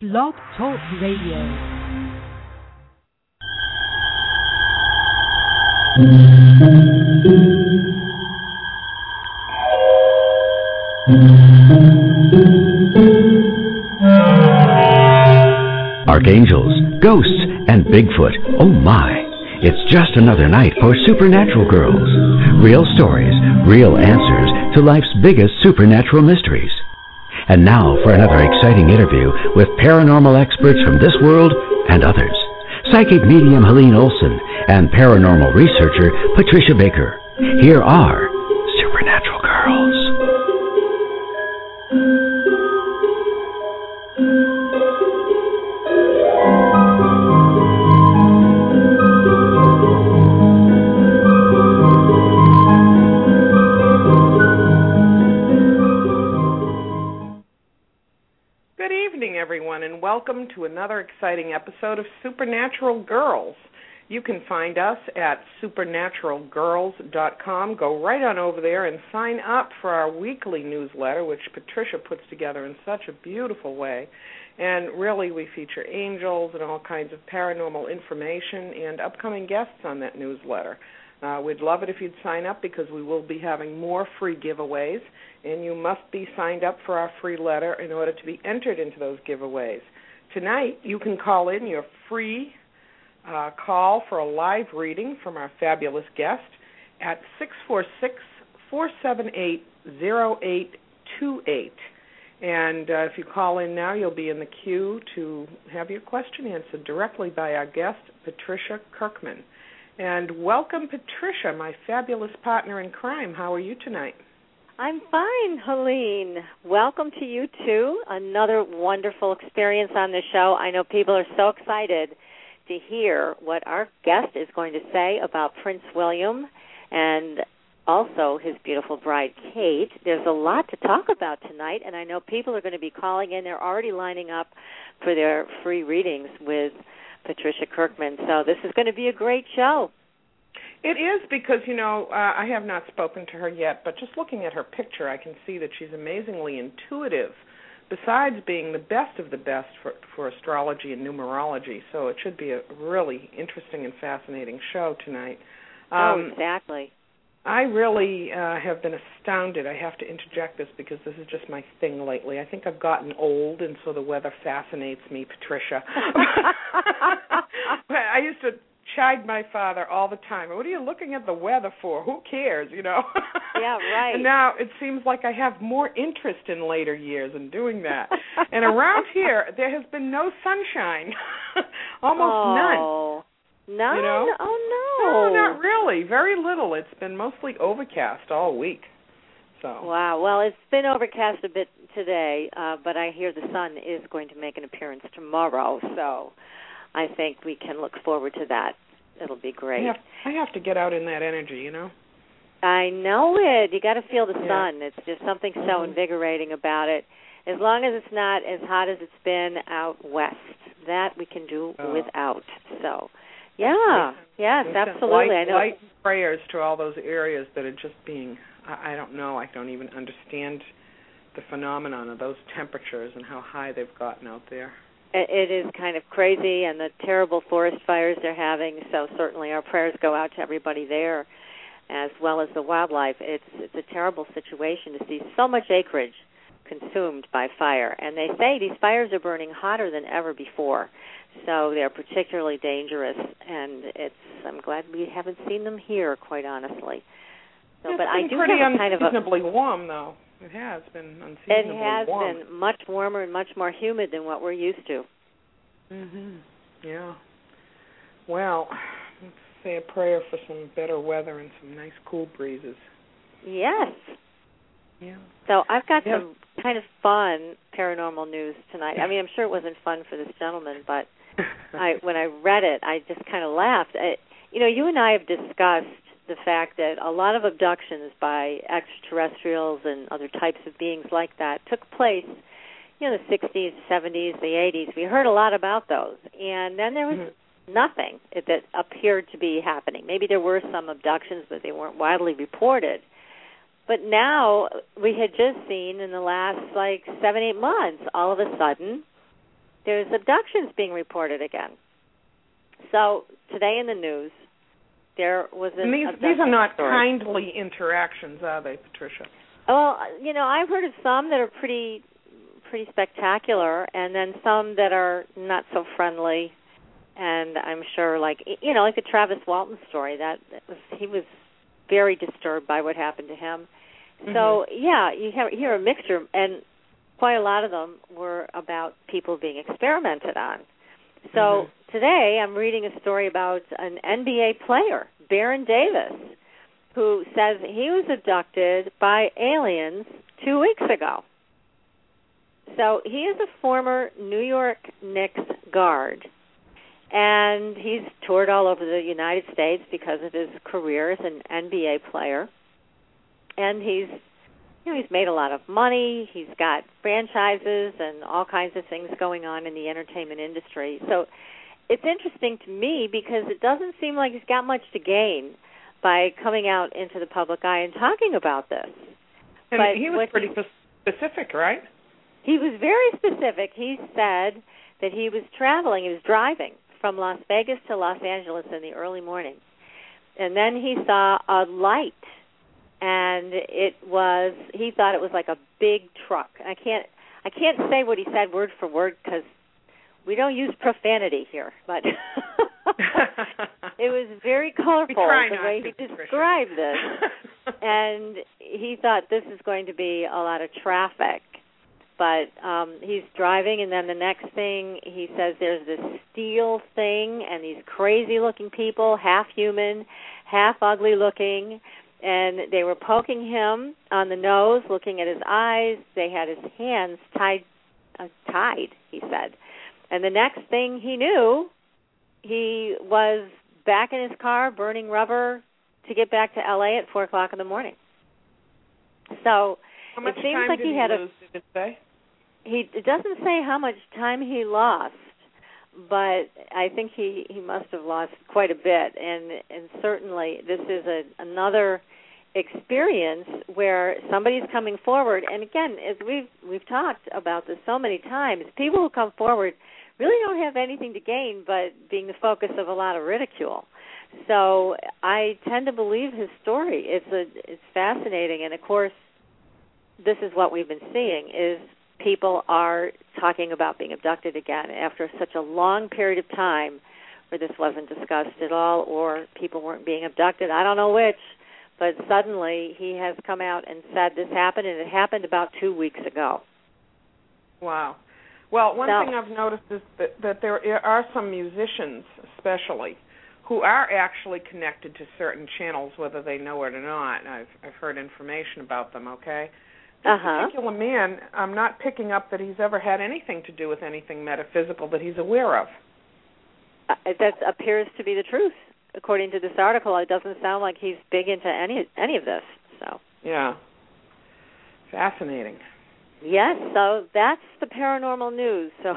Blog Talk Radio. Archangels, ghosts, and Bigfoot. Oh my! It's just another night for Supernatural Girls. Real stories, real answers to life's biggest supernatural mysteries. And now for another exciting interview with paranormal experts from this world and others. Psychic medium Helene Olson and paranormal researcher Patricia Baker. Here are Supernatural Girls. And welcome to another exciting episode of Supernatural Girls. You can find us at supernaturalgirls.com. Go right on over there and sign up for our weekly newsletter, which Patricia puts together in such a beautiful way. And really, we feature angels and all kinds of paranormal information and upcoming guests on that newsletter. We'd love it if you'd sign up because we will be having more free giveaways, and you must be signed up for our free letter in order to be entered into those giveaways. Tonight, you can call in your free call for a live reading from our fabulous guest at 646-478-0828. And if you call in now, you'll be in the queue to have your question answered directly by our guest, Patricia Kirkman. And welcome, Patricia, my fabulous partner in crime. How are you tonight? I'm fine, Helene. Welcome to you, too. Another wonderful experience on the show. I know people are so excited to hear what our guest is going to say about Prince William and also his beautiful bride, Kate. There's a lot to talk about tonight, and I know people are going to be calling in. They're already lining up for their free readings with Patricia Kirkman. So this is going to be a great show. It is because, I have not spoken to her yet, but just looking at her picture, I can see that she's amazingly intuitive, besides being the best of the best for astrology and numerology. So it should be a really interesting and fascinating show tonight. Exactly. I really have been astounded. I have to interject this because this is just my thing lately. I think I've gotten old, and so the weather fascinates me, Patricia. I used to chide my father all the time. What are you looking at the weather for? Who cares, Yeah, right. And now it seems like I have more interest in later years in doing that. And around here, there has been no sunshine. Almost none. None? Oh, no. No, not really. Very little. It's been mostly overcast all week. So. Wow. Well, it's been overcast a bit today, but I hear the sun is going to make an appearance tomorrow, so I think we can look forward to that. It'll be great. I have to get out in that energy, I know it. You got to feel the sun. It's just something so invigorating about it. As long as it's not as hot as it's been out west, that we can do without. So, yes, absolutely. I know. Light prayers to all those areas that are just being, I don't know, I don't even understand the phenomenon of those temperatures and how high they've gotten out there. It is kind of crazy, and the terrible forest fires they're having, so certainly our prayers go out to everybody there, as well as the wildlife. It's a terrible situation to see so much acreage consumed by fire. And they say these fires are burning hotter than ever before, so they're particularly dangerous, and I'm glad we haven't seen them here, quite honestly. So, it's but I do pretty have kind of unseasonably warm, though. It has been unseasonably warm. It has been much warmer and much more humid than what we're used to. Yeah. Well, let's say a prayer for some better weather and some nice cool breezes. Yes. Yeah. So I've got some kind of fun paranormal news tonight. I mean, I'm sure it wasn't fun for this gentleman, but when I read it, I just kind of laughed. You and I have discussed the fact that a lot of abductions by extraterrestrials and other types of beings like that took place, the 60s, 70s, the 80s. We heard a lot about those. And then there was nothing that appeared to be happening. Maybe there were some abductions, but they weren't widely reported. But now we had just seen in the last, 7-8 months, all of a sudden, there's abductions being reported again. So today in the news, there was an abduction. These are not story. kindly interactions, are they, Patricia? Well, I've heard of some that are pretty spectacular, and then some that are not so friendly. And I'm sure, like the Travis Walton story, he was very disturbed by what happened to him. Mm-hmm. So, yeah, you hear a mixture, and quite a lot of them were about people being experimented on. So today I'm reading a story about an NBA player, Baron Davis, who says he was abducted by aliens 2 weeks ago. So he is a former New York Knicks guard, and he's toured all over the United States because of his career as an NBA player. And he's made a lot of money. He's got franchises and all kinds of things going on in the entertainment industry. So it's interesting to me because it doesn't seem like he's got much to gain by coming out into the public eye and talking about this. And but he was pretty specific, right? He was very specific. He said that he was driving from Las Vegas to Los Angeles in the early morning. And then he saw a light, and he thought it was like a big truck. I can't say what he said word for word because we don't use profanity here, but it was very colorful the way he described this. And he thought this is going to be a lot of traffic. But he's driving, and then the next thing he says there's this steel thing and these crazy-looking people, half human, half ugly-looking, and they were poking him on the nose, looking at his eyes. They had his hands tied, he said. And the next thing he knew, he was back in his car burning rubber to get back to L.A. at 4 o'clock in the morning. So it seems like he had did it say? It doesn't say how much time he lost, but I think he must have lost quite a bit. And certainly this is another experience where somebody's coming forward. And again, as we've talked about this so many times, people who come forward really don't have anything to gain but being the focus of a lot of ridicule. So I tend to believe his story. It's fascinating, and of course, this is what we've been seeing is people are talking about being abducted again after such a long period of time where this wasn't discussed at all or people weren't being abducted. I don't know which, but suddenly he has come out and said this happened, and it happened about 2 weeks ago. Wow. Well, one thing I've noticed is that there are some musicians especially who are actually connected to certain channels, whether they know it or not. I've heard information about them, okay? This particular man, I'm not picking up that he's ever had anything to do with anything metaphysical that he's aware of. That appears to be the truth. According to this article, it doesn't sound like he's big into any of this. So yeah. Fascinating. Yes, so that's the paranormal news. So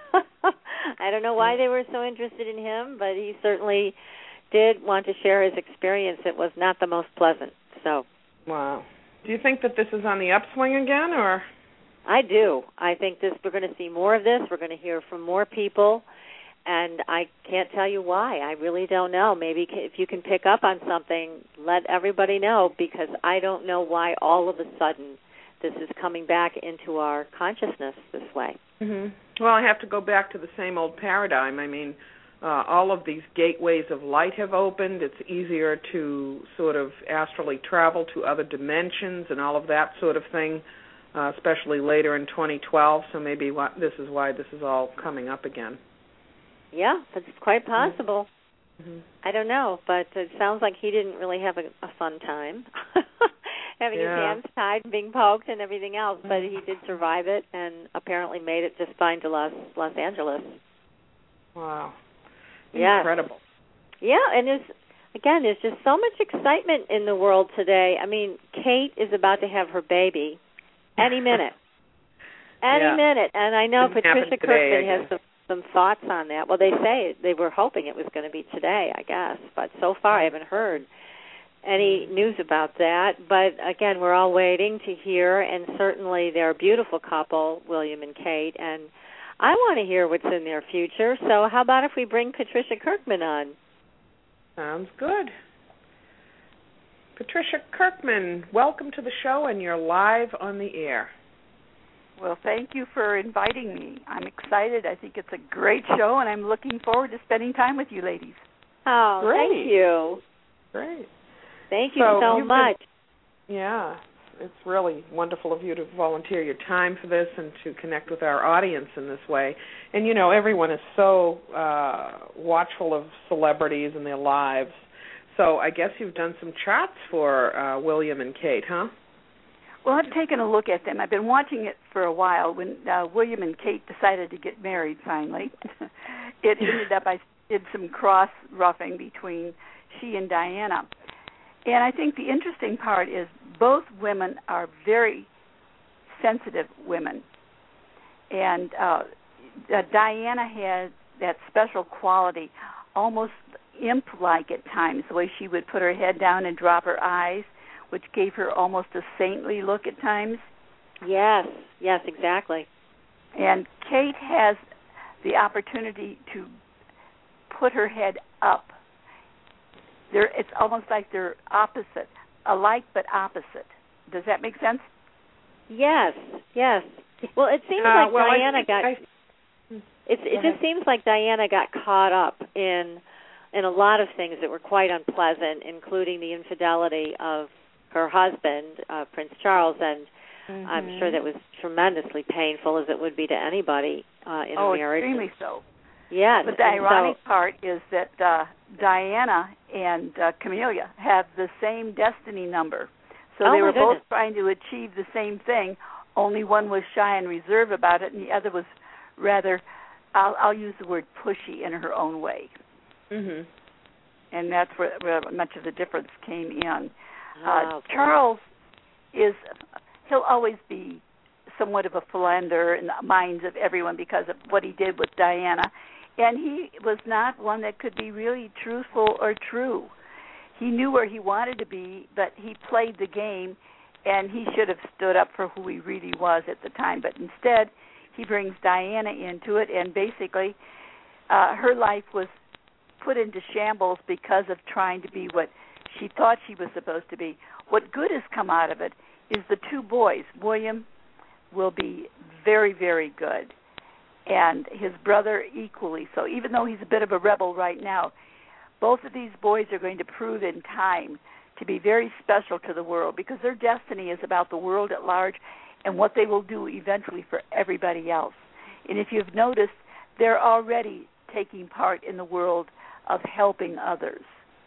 I don't know why they were so interested in him, but he certainly did want to share his experience. It was not the most pleasant. So wow. Do you think that this is on the upswing again, or? I do. I think we're going to see more of this. We're going to hear from more people, and I can't tell you why. I really don't know. Maybe if you can pick up on something, let everybody know, because I don't know why all of a sudden this is coming back into our consciousness this way. Mm-hmm. Well, I have to go back to the same old paradigm. I mean, all of these gateways of light have opened. It's easier to sort of astrally travel to other dimensions and all of that sort of thing, especially later in 2012. So maybe this is why this is all coming up again. Yeah, that's quite possible. Mm-hmm. I don't know, but it sounds like he didn't really have a fun time having his hands tied and being poked and everything else, but he did survive it and apparently made it just fine to Los Angeles. Wow. Incredible. Yeah, and there's just so much excitement in the world today. I mean, Kate is about to have her baby any minute. Any minute. And I know Patricia Kirkman has some thoughts on that. Well, they were hoping it was going to be today, I guess. But so far I haven't heard any news about that. But, again, we're all waiting to hear. And certainly they're a beautiful couple, William and Kate. And I want to hear what's in their future. So how about if we bring Patricia Kirkman on? Sounds good. Patricia Kirkman, welcome to the show, and you're live on the air. Well, thank you for inviting me. I'm excited. I think it's a great show, and I'm looking forward to spending time with you ladies. Oh, Great. Thank you. Great. Thank you so much. Yeah, it's really wonderful of you to volunteer your time for this and to connect with our audience in this way. And, you know, everyone is so watchful of celebrities and their lives. So I guess you've done some chats for William and Kate, huh? Well, I've taken a look at them. I've been watching it for a while. When William and Kate decided to get married finally, it ended up I did some cross-roughing between she and Diana. And I think the interesting part is both women are very sensitive women. And Diana has that special quality, almost imp-like at times, the way she would put her head down and drop her eyes, which gave her almost a saintly look at times. Yes, exactly. And Kate has the opportunity to put her head up. It's almost like they're opposite, alike but opposite. Does that make sense? Yes. Well, it seems like it just seems like Diana got caught up in a lot of things that were quite unpleasant, including the infidelity of her husband, Prince Charles, and I'm sure that was tremendously painful, as it would be to anybody in a marriage. Oh, extremely so. Yes. But the ironic part is that Diana and Camelia have the same destiny number. So they were both trying to achieve the same thing, only one was shy and reserved about it, and the other was rather, I'll use the word pushy in her own way. Mm-hmm. And that's where much of the difference came in. Charles he'll always be somewhat of a philanderer in the minds of everyone because of what he did with Diana. And he was not one that could be really truthful or true. He knew where he wanted to be, but he played the game, and he should have stood up for who he really was at the time. But instead, he brings Diana into it, and basically her life was put into shambles because of trying to be what she thought she was supposed to be. What good has come out of it is the two boys. William will be very, very good, and his brother equally so. Even though he's a bit of a rebel right now, both of these boys are going to prove in time to be very special to the world because their destiny is about the world at large and what they will do eventually for everybody else. And if you've noticed, they're already taking part in the world of helping others.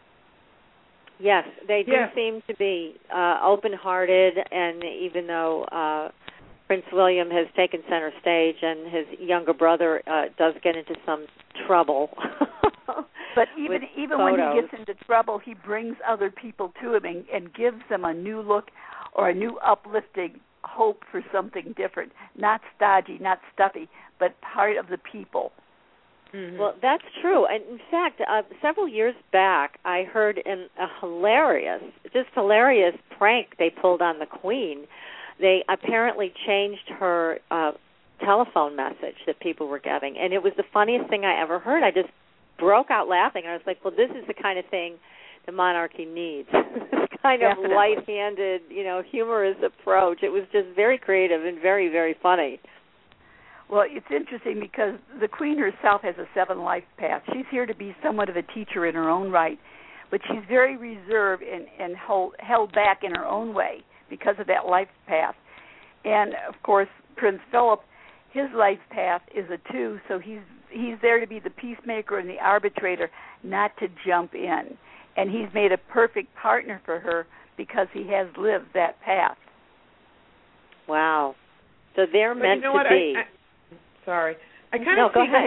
Yes, they do seem to be open-hearted, and even though Prince William has taken center stage and his younger brother does get into some trouble. But even when he gets into trouble, he brings other people to him and gives them a new look or a new uplifting hope for something different. Not stodgy, not stuffy, but part of the people. Mm-hmm. Well, that's true. And in fact, several years back, I heard a hilarious prank they pulled on the Queen. They apparently changed her telephone message that people were getting, and it was the funniest thing I ever heard. I just broke out laughing. I was like, well, this is the kind of thing the monarchy needs. This kind of light-handed, humorous approach. It was just very creative and very, very funny. Well, it's interesting because the Queen herself has a 7-life path. She's here to be somewhat of a teacher in her own right, but she's very reserved and held back in her own way because of that life path. And, of course, Prince Philip, his life path is a 2, so he's there to be the peacemaker and the arbitrator, not to jump in. And he's made a perfect partner for her because he has lived that path. Wow. So they're meant to be. Sorry. I kind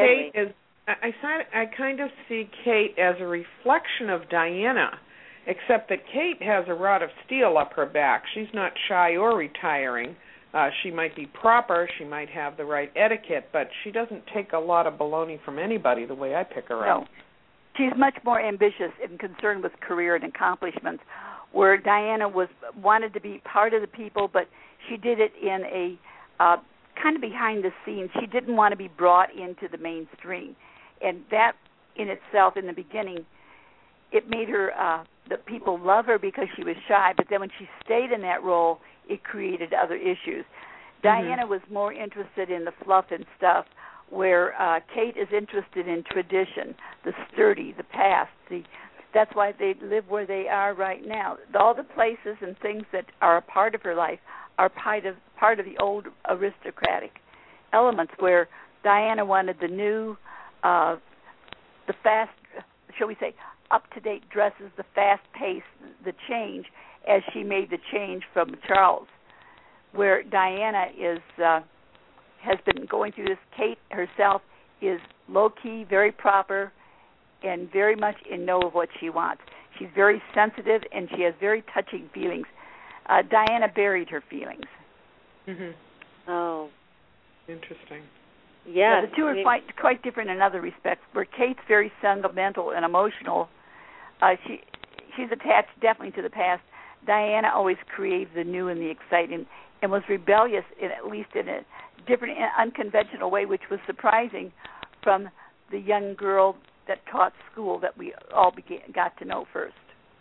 of see Kate as a reflection of Diana, except that Kate has a rod of steel up her back. She's not shy or retiring. She might be proper, she might have the right etiquette, but she doesn't take a lot of baloney from anybody the way I pick her up. She's much more ambitious and concerned with career and accomplishments, where Diana wanted to be part of the people, but she did it in a kind of behind the scenes. She didn't want to be brought into the mainstream, and that in itself, in the beginning, it made her the people love her because she was shy. But then when she stayed in that role, it created other issues. Diana was more interested in the fluff and stuff, where Kate is interested in tradition, the sturdy, the past. That's why they live where they are right now. All the places and things that are a part of her life are part of the old aristocratic elements, where Diana wanted the new, the fast, shall we say, up-to-date dresses, the fast pace, the change, as she made the change from Charles, where Diana has been going through this. Kate herself is low-key, very proper, and very much in know of what she wants. She's very sensitive, and she has very touching feelings. Diana buried her feelings. Oh. Interesting. Yeah, the two are quite different in other respects, where Kate's very sentimental and emotional. She's attached definitely to the past. Diana always craved the new and the exciting, and was rebellious, at least in a different, unconventional way, which was surprising from the young girl that taught school that we all got to know first.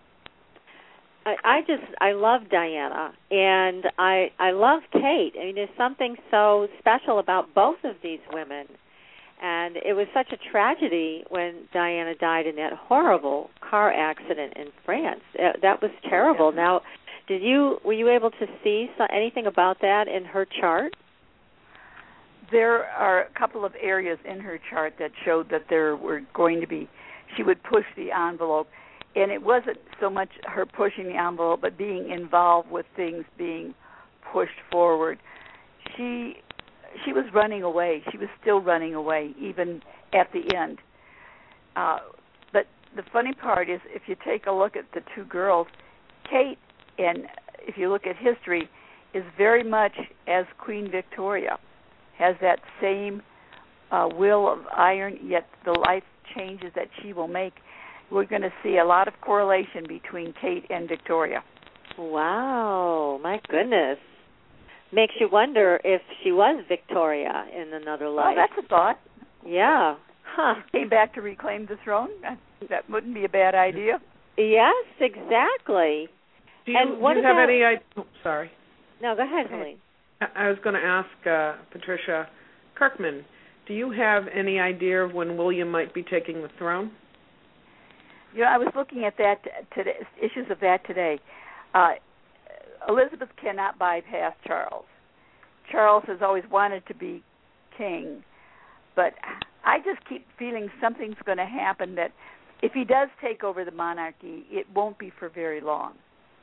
I love Diana, and I love Kate. I mean, there's something so special about both of these women, and it was such a tragedy when Diana died in that horrible car accident in France. That was terrible. Now, were you able to see anything about that in her chart? There are a couple of areas in her chart that showed that there were going to be, she would push the envelope. And it wasn't so much her pushing the envelope, but being involved with things being pushed forward. She was running away. She was still running away, even at the end. But the funny part is, if you take a look at the two girls, Kate, and if you look at history, is very much as Queen Victoria, has that same will of iron, yet the life changes that she will make. We're going to see a lot of correlation between Kate and Victoria. Wow, my goodness. Makes you wonder if she was Victoria in another life. Well, that's a thought. Yeah. Huh. She came back to reclaim the throne. That wouldn't be a bad idea. Yes, exactly. Do you have any idea? Oh, sorry. No, go ahead, Helene. I was going to ask Patricia Kirkman, do you have any idea of when William might be taking the throne? You know, I was looking at that today, issues of that today. Elizabeth cannot bypass Charles. Charles has always wanted to be king, but I just keep feeling something's going to happen, that if he does take over the monarchy, it won't be for very long.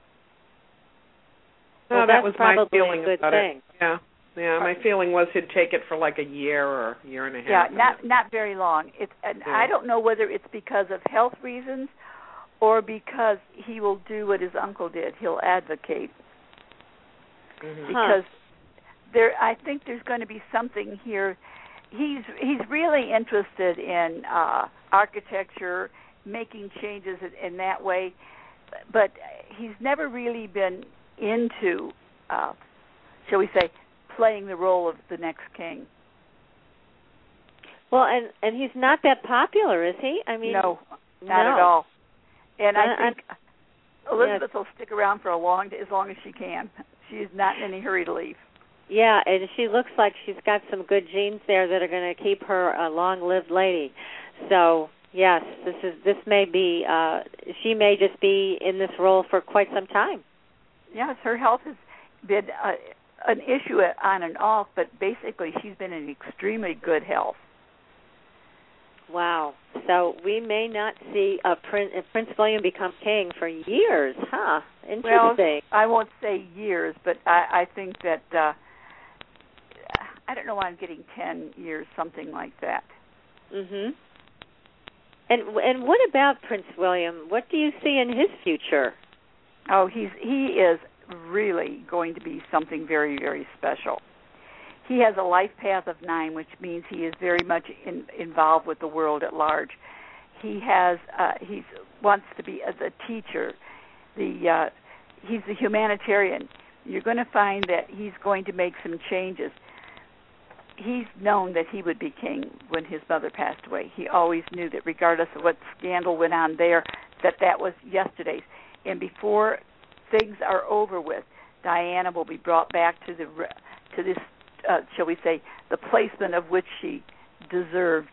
No, that was my feeling about it. Yeah. My feeling was he'd take it for like a year or a year and a half. Yeah, not very long. I don't know whether it's because of health reasons or because he will do what his uncle did. He'll advocate. Because I think there's going to be something here. He's really interested in architecture, making changes in that way, but he's never really been into, shall we say, playing the role of the next king. Well, and he's not that popular, is he? I mean, no, not at all. And I think Elizabeth will stick around for as long as she can. She's not in any hurry to leave. Yeah, and she looks like she's got some good genes there that are going to keep her a long-lived lady. So, yes, this may be, she may just be in this role for quite some time. Yes, her health has been an issue on and off, but basically she's been in extremely good health. Wow. So we may not see Prince William become king for years, huh? Interesting. Well, I won't say years, but I think that, I don't know why I'm getting 10 years, something like that. Mhm. And what about Prince William? What do you see in his future? Oh, he is really going to be something very, very special. He has a life path of 9, which means he is very much involved with the world at large. He wants to be as a teacher. He's a humanitarian. You're going to find that he's going to make some changes. he's known that he would be king when his mother passed away. He always knew that regardless of what scandal went on there, that was yesterday's. And before things are over with, Diana will be brought back to this, shall we say, the placement of which she deserved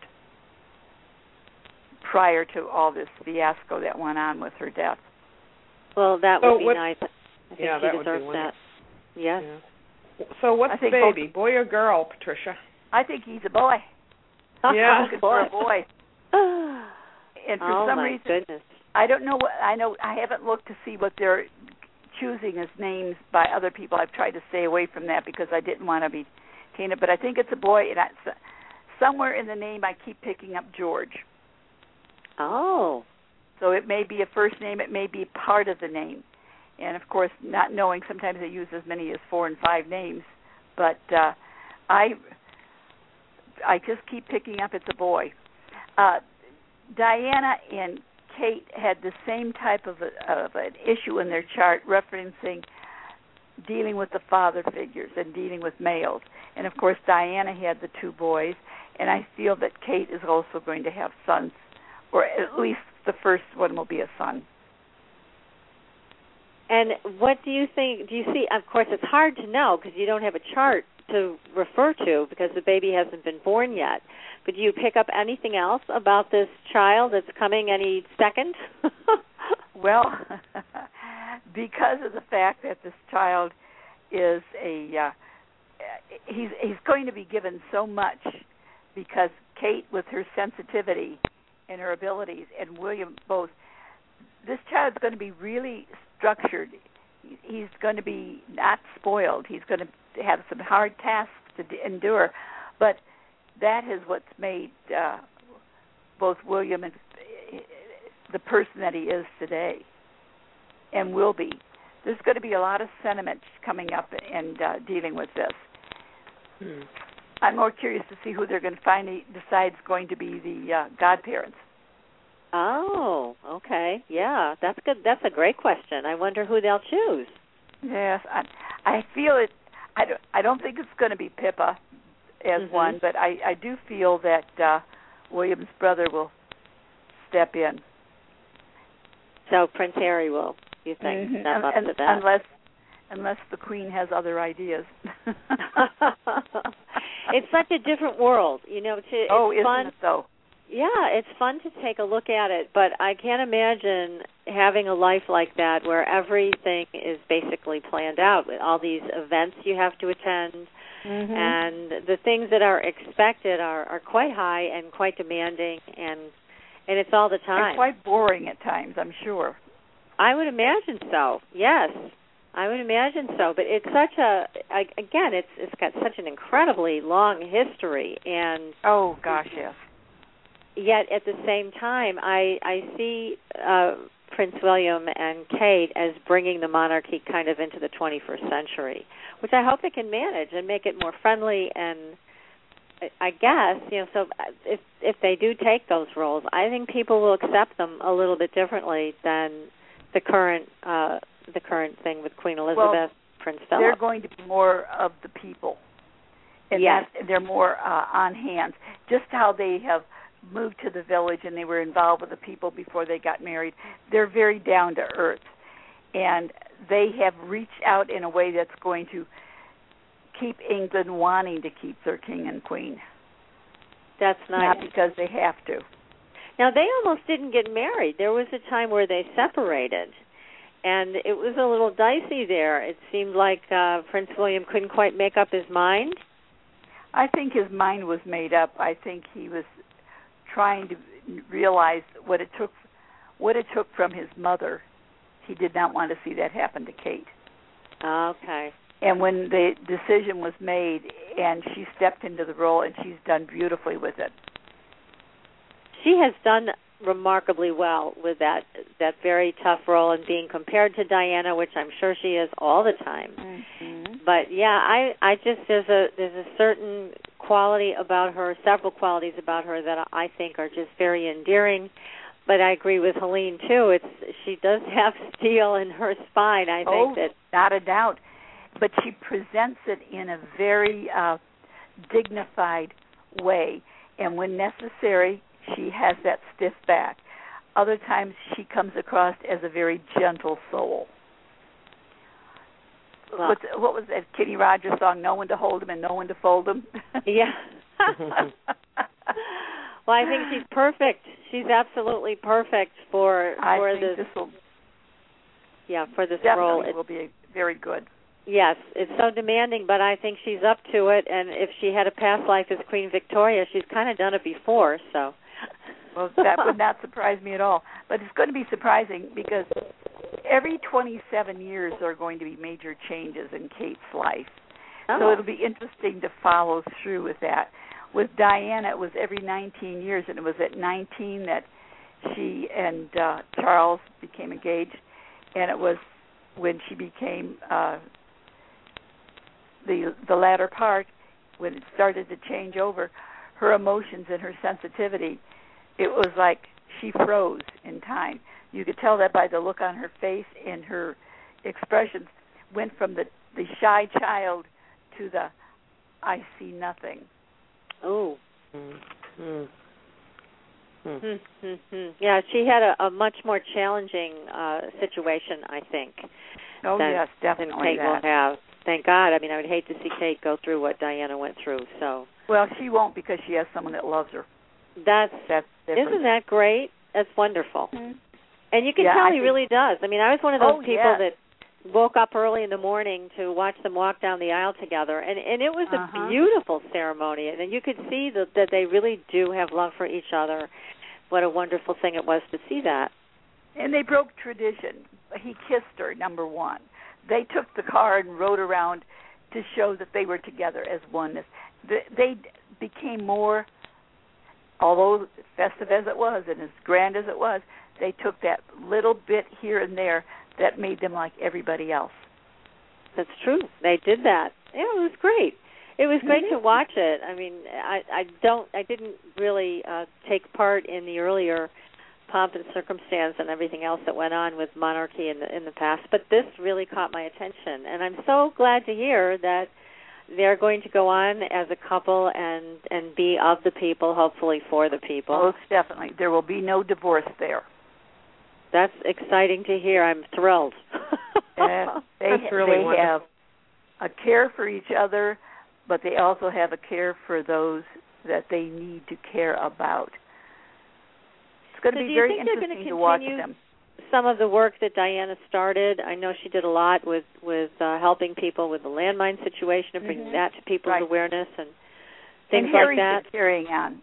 prior to all this fiasco that went on with her death. Well, that would be nice. I think she deserves that. Yes. Yeah. So what's the baby, boy or girl, Patricia? I think he's a boy. Yeah, looking for a boy. And for some reason, goodness. I don't know. I haven't looked to see what they're choosing as names by other people. I've tried to stay away from that because I didn't want to be tainted. But I think it's a boy, and somewhere in the name I keep picking up George. Oh. So it may be a first name. It may be part of the name. And, of course, not knowing, sometimes they use as many as 4 and 5 names. But I just keep picking up it's a boy. Diana and Kate had the same type of an issue in their chart, referencing dealing with the father figures and dealing with males. And, of course, Diana had the 2 boys, and I feel that Kate is also going to have sons, or at least the first one will be a son. And what do you think? Do you see? Of course, it's hard to know because you don't have a chart to refer to because the baby hasn't been born yet. But do you pick up anything else about this child that's coming any second? Well, because of the fact that this child is he's going to be given so much, because Kate, with her sensitivity and her abilities, and William both, this child's going to be really structured. He's going to be not spoiled. He's going to have some hard tasks to endure, but that is what's made both William and the person that he is today and will be. There's going to be a lot of sentiment coming up and dealing with this. I'm more curious to see who they're going to finally decide is going to be the godparents. Oh, okay. Yeah, that's good. That's a great question. I wonder who they'll choose. Yes, I feel it. I don't think it's going to be Pippa as one, but I do feel that William's brother will step in. So Prince Harry will, you think, step up to that? Unless the Queen has other ideas. It's such a different world, you know. Isn't fun. It though? Yeah, it's fun to take a look at it, but I can't imagine having a life like that where everything is basically planned out with all these events you have to attend, and the things that are expected are quite high and quite demanding, and it's all the time. And quite boring at times, I'm sure. I would imagine so. Yes, I would imagine so. But it's such it's got such an incredibly long history, and oh gosh, yes. Yet at the same time, I see Prince William and Kate as bringing the monarchy kind of into the 21st century, which I hope they can manage and make it more friendly. And I guess, you know, so if they do take those roles, I think people will accept them a little bit differently than the current thing with Queen Elizabeth, Prince Philip. They're going to be more of the people, and yes, they're more on hands. Just how they have moved to the village and they were involved with the people before they got married. They're very down to earth, and they have reached out in a way that's going to keep England wanting to keep their king and queen. That's nice. Not because they have to. Now, they almost didn't get married. There was a time where they separated, and it was a little dicey there. It seemed like Prince William couldn't quite make up his mind. I think his mind was made up. I think he was trying to realize what it took from his mother. He did not want to see that happen to Kate. Okay. And when the decision was made, and she stepped into the role, and she's done beautifully with it. She has done remarkably well with that very tough role, and being compared to Diana, which I'm sure she is all the time. But yeah, I just there's a certain quality about her, several qualities about her that I think are just very endearing. But I agree with Helene too. She does have steel in her spine. I think that not a doubt. But she presents it in a very dignified way, and when necessary, she has that stiff back. Other times, she comes across as a very gentle soul. Well, what was that Kenny Rogers song? No one to hold him and no one to fold him. Yeah. Well, I think she's perfect. She's absolutely perfect for this. For this role. It will be very good. Yes, it's so demanding, but I think she's up to it. And if she had a past life as Queen Victoria, she's kind of done it before. So. Well, that would not surprise me at all. But it's going to be surprising because every 27 years there are going to be major changes in Kate's life. Oh. So it'll be interesting to follow through with that. With Diana, it was every 19 years, and it was at 19 that she and Charles became engaged, and it was when she became the latter part, when it started to change over, her emotions and her sensitivity, it was like she froze in time. You could tell that by the look on her face and her expressions. Went from the shy child to the I see nothing. Oh. Yeah, she had a much more challenging situation, I think. Oh, yes, definitely. Than Kate will have. Thank God. I mean, I would hate to see Kate go through what Diana went through. So. Well, she won't because she has someone that loves her. That's different. Isn't that great? That's wonderful. Mm-hmm. And you can tell he really does. I mean, I was one of those people that woke up early in the morning to watch them walk down the aisle together, and it was a beautiful ceremony, and you could see that they really do have love for each other. What a wonderful thing it was to see that. And they broke tradition. He kissed her, number one. They took the car and rode around to show that they were together as oneness. They became more, although festive as it was and as grand as it was, they took that little bit here and there that made them like everybody else. That's true. They did that. Yeah, it was great. It was great to watch it. I mean, I didn't really take part in the earlier pomp and circumstance and everything else that went on with monarchy in the past, but this really caught my attention, and I'm so glad to hear that they're going to go on as a couple and be of the people, hopefully for the people. Most definitely. There will be no divorce there. That's exciting to hear. I'm thrilled. They have a care for each other, but they also have a care for those that they need to care about. It's going to be very interesting to watch them. Some of the work that Diana started, I know she did a lot with helping people with the landmine situation and bringing that to people's awareness and things like that. And carrying on.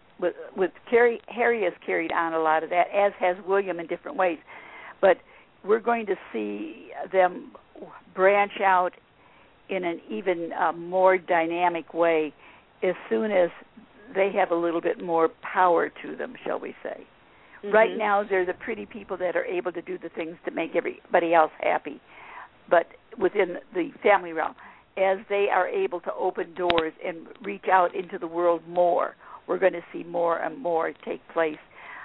Harry has carried on a lot of that, as has William in different ways. But we're going to see them branch out in an even more dynamic way as soon as they have a little bit more power to them, shall we say. Mm-hmm. Right now, they're the pretty people that are able to do the things to make everybody else happy. But within the family realm, as they are able to open doors and reach out into the world more, we're going to see more and more take place.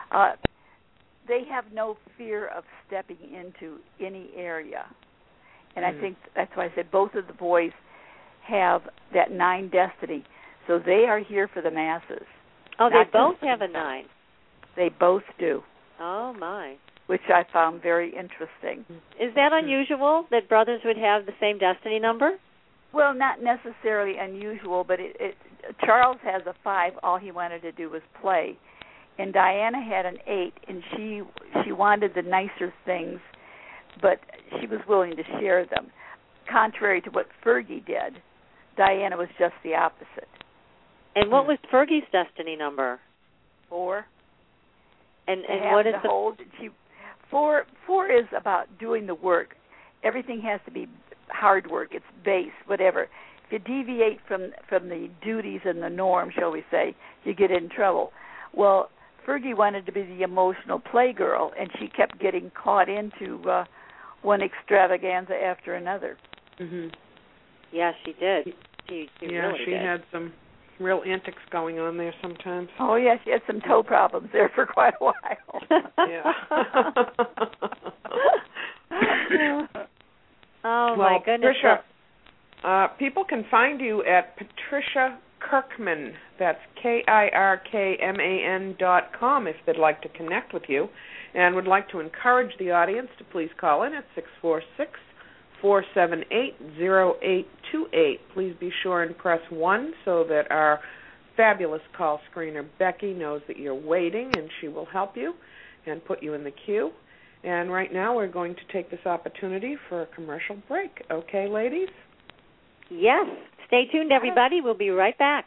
They have no fear of stepping into any area. And I think that's why I said both of the boys have that 9 destiny. So they are here for the masses. Oh, they both have a 9. They both do. Oh, my. Which I found very interesting. Is that unusual, that brothers would have the same destiny number? Well, not necessarily unusual, but Charles has a 5. All he wanted to do was play. And Diana had an 8, and she wanted the nicer things, but she was willing to share them. Contrary to what Fergie did, Diana was just the opposite. And what was Fergie's destiny number? 4. And what is the hold? 4 is about doing the work. Everything has to be hard work. It's base, whatever. If you deviate from the duties and the norm, shall we say, you get in trouble. Well, Fergie wanted to be the emotional playgirl, and she kept getting caught into one extravaganza after another. Mm-hmm. Yeah, she did. She really did. Had some real antics going on there sometimes. Oh, yeah, she had some toe problems there for quite a while. Yeah. Oh, my goodness. Patricia, people can find you at Kirkman. That's KIRKMAN.com if they'd like to connect with you and would like to encourage the audience to please call in at 646-478-0828. Please be sure and press 1 so that our fabulous call screener, Becky, knows that you're waiting, and she will help you and put you in the queue. And right now we're going to take this opportunity for a commercial break. Okay, ladies? Yes. Stay tuned, everybody. We'll be right back.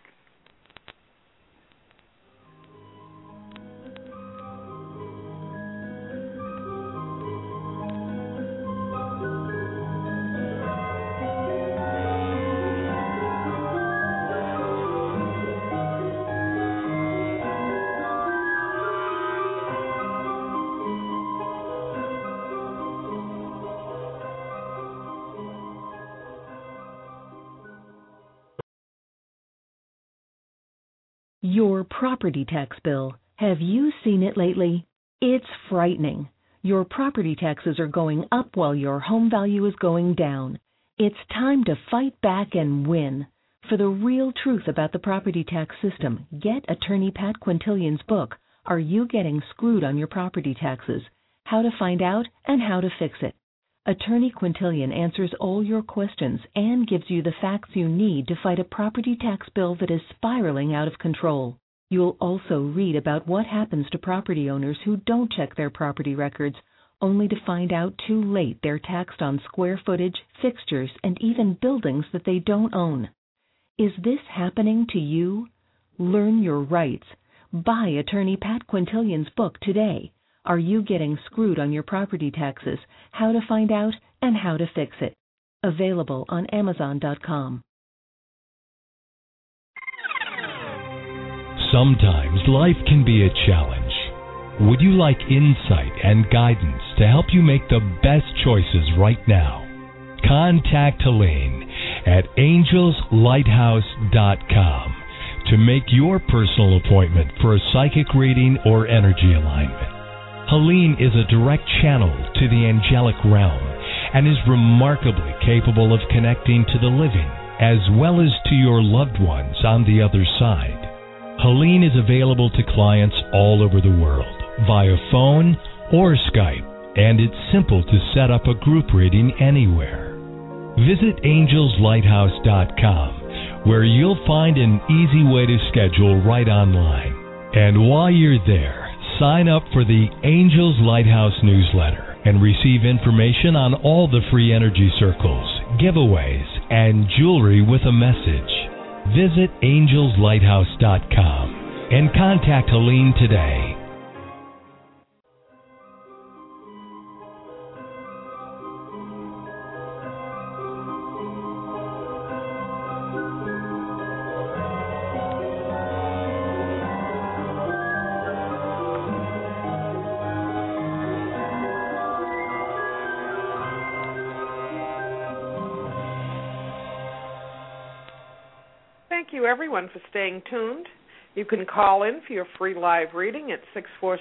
Your property tax bill. Have you seen it lately? It's frightening. Your property taxes are going up while your home value is going down. It's time to fight back and win. For the real truth about the property tax system, get attorney Pat Quintilian's book, Are You Getting Screwed on Your Property Taxes? How to Find Out and How to Fix It. Attorney Quintilian answers all your questions and gives you the facts you need to fight a property tax bill that is spiraling out of control. You'll also read about what happens to property owners who don't check their property records, only to find out too late they're taxed on square footage, fixtures, and even buildings that they don't own. Is this happening to you? Learn your rights. Buy attorney Pat Quintilian's book today. Are You Getting Screwed on Your Property Taxes? How to Find Out and How to Fix It. Available on Amazon.com. Sometimes life can be a challenge. Would you like insight and guidance to help you make the best choices right now? Contact Helene at angelslighthouse.com to make your personal appointment for a psychic reading or energy alignment. Helene is a direct channel to the angelic realm and is remarkably capable of connecting to the living as well as to your loved ones on the other side. Helene is available to clients all over the world via phone or Skype, and it's simple to set up a group reading anywhere. Visit angelslighthouse.com, where you'll find an easy way to schedule right online. And while you're there, sign up for the Angels Lighthouse newsletter and receive information on all the free energy circles, giveaways, and jewelry with a message. Visit angelslighthouse.com and contact Helene today. Thank you, everyone, for staying tuned. You can call in for your free live reading at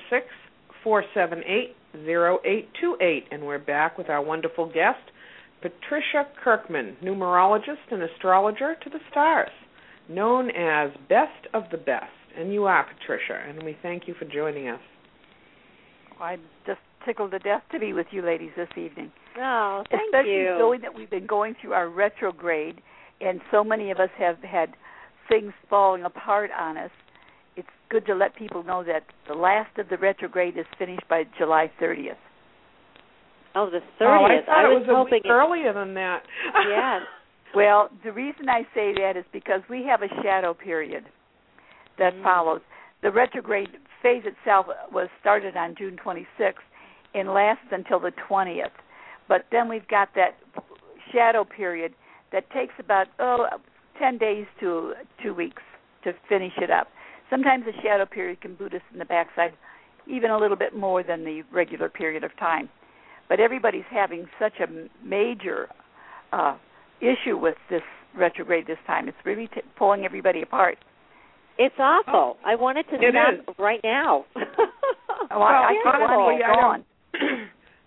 646-478-0828. And we're back with our wonderful guest, Patricia Kirkman, numerologist and astrologer to the stars, known as Best of the Best. And you are, Patricia, and we thank you for joining us. I'm just tickled to death to be with you ladies this evening. Oh, thank Especially you. Especially knowing that we've been going through our retrograde, and so many of us have had things falling apart on us. It's good to let people know that the last of the retrograde is finished by July 30th. Oh, the 30th. Oh, I thought it was hoping a week earlier than that. Yes. Well, the reason I say that is because we have a shadow period that follows. The retrograde phase itself was started on June 26th and lasts until the 20th. But then we've got that shadow period that takes about 10 days to 2 weeks to finish it up. Sometimes the shadow period can boot us in the backside even a little bit more than the regular period of time. But everybody's having such a major issue with this retrograde this time. It's really pulling everybody apart. It's awful. I want it to stop right now.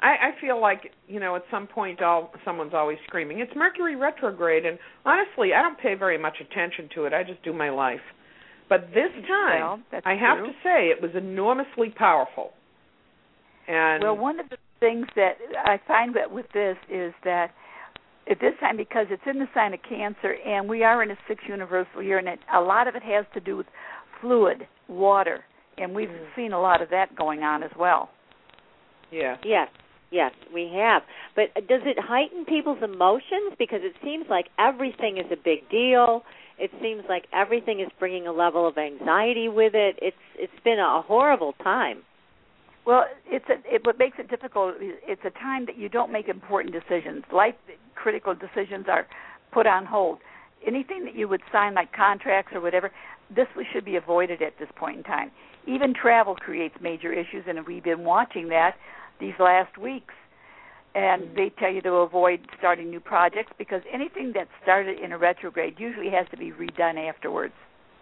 I feel like, at some point someone's always screaming, it's Mercury retrograde, and honestly, I don't pay very much attention to it. I just do my life. But this time, I have to say, it was enormously powerful. And well, one of the things that I find with this is that at this time, because it's in the sign of Cancer, and we are in a 6 universal year, and a lot of it has to do with fluid, water, and we've seen a lot of that going on as well. Yeah. Yes, we have. But does it heighten people's emotions? Because it seems like everything is a big deal. It seems like everything is bringing a level of anxiety with it. It's been a horrible time. Well, what makes it difficult is it's a time that you don't make important decisions. Life-critical decisions are put on hold. Anything that you would sign, like contracts or whatever, this should be avoided at this point in time. Even travel creates major issues, and we've been watching that these last weeks. And they tell you to avoid starting new projects because anything that's started in a retrograde usually has to be redone afterwards.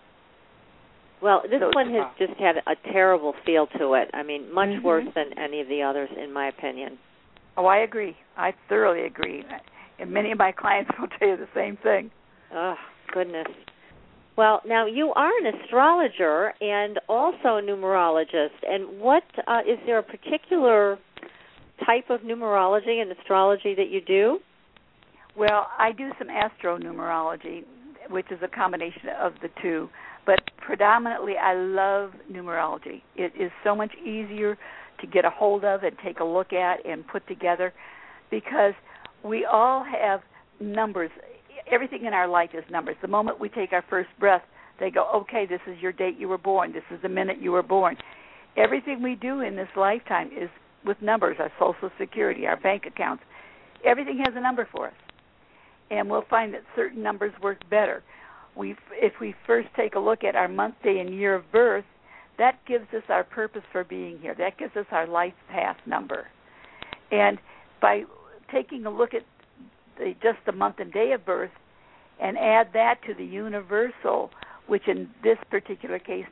Well, this one has just had a terrible feel to it. I mean, much worse than any of the others, in my opinion. Oh, I agree. I thoroughly agree. And many of my clients will tell you the same thing. Oh, goodness. Well, now you are an astrologer and also a numerologist. And what is there a particular type of numerology and astrology that you do? Well, I do some astronumerology, which is a combination of the two. But predominantly, I love numerology. It is so much easier to get a hold of and take a look at and put together because we all have numbers. Everything in our life is numbers. The moment we take our first breath, they go, okay, this is your date you were born. This is the minute you were born. Everything we do in this lifetime is with numbers, our Social Security, our bank accounts. Everything has a number for us. And we'll find that certain numbers work better. If we first take a look at our month, day, and year of birth, that gives us our purpose for being here. That gives us our life path number. And by taking a look at just the month and day of birth and add that to the universal, which in this particular case,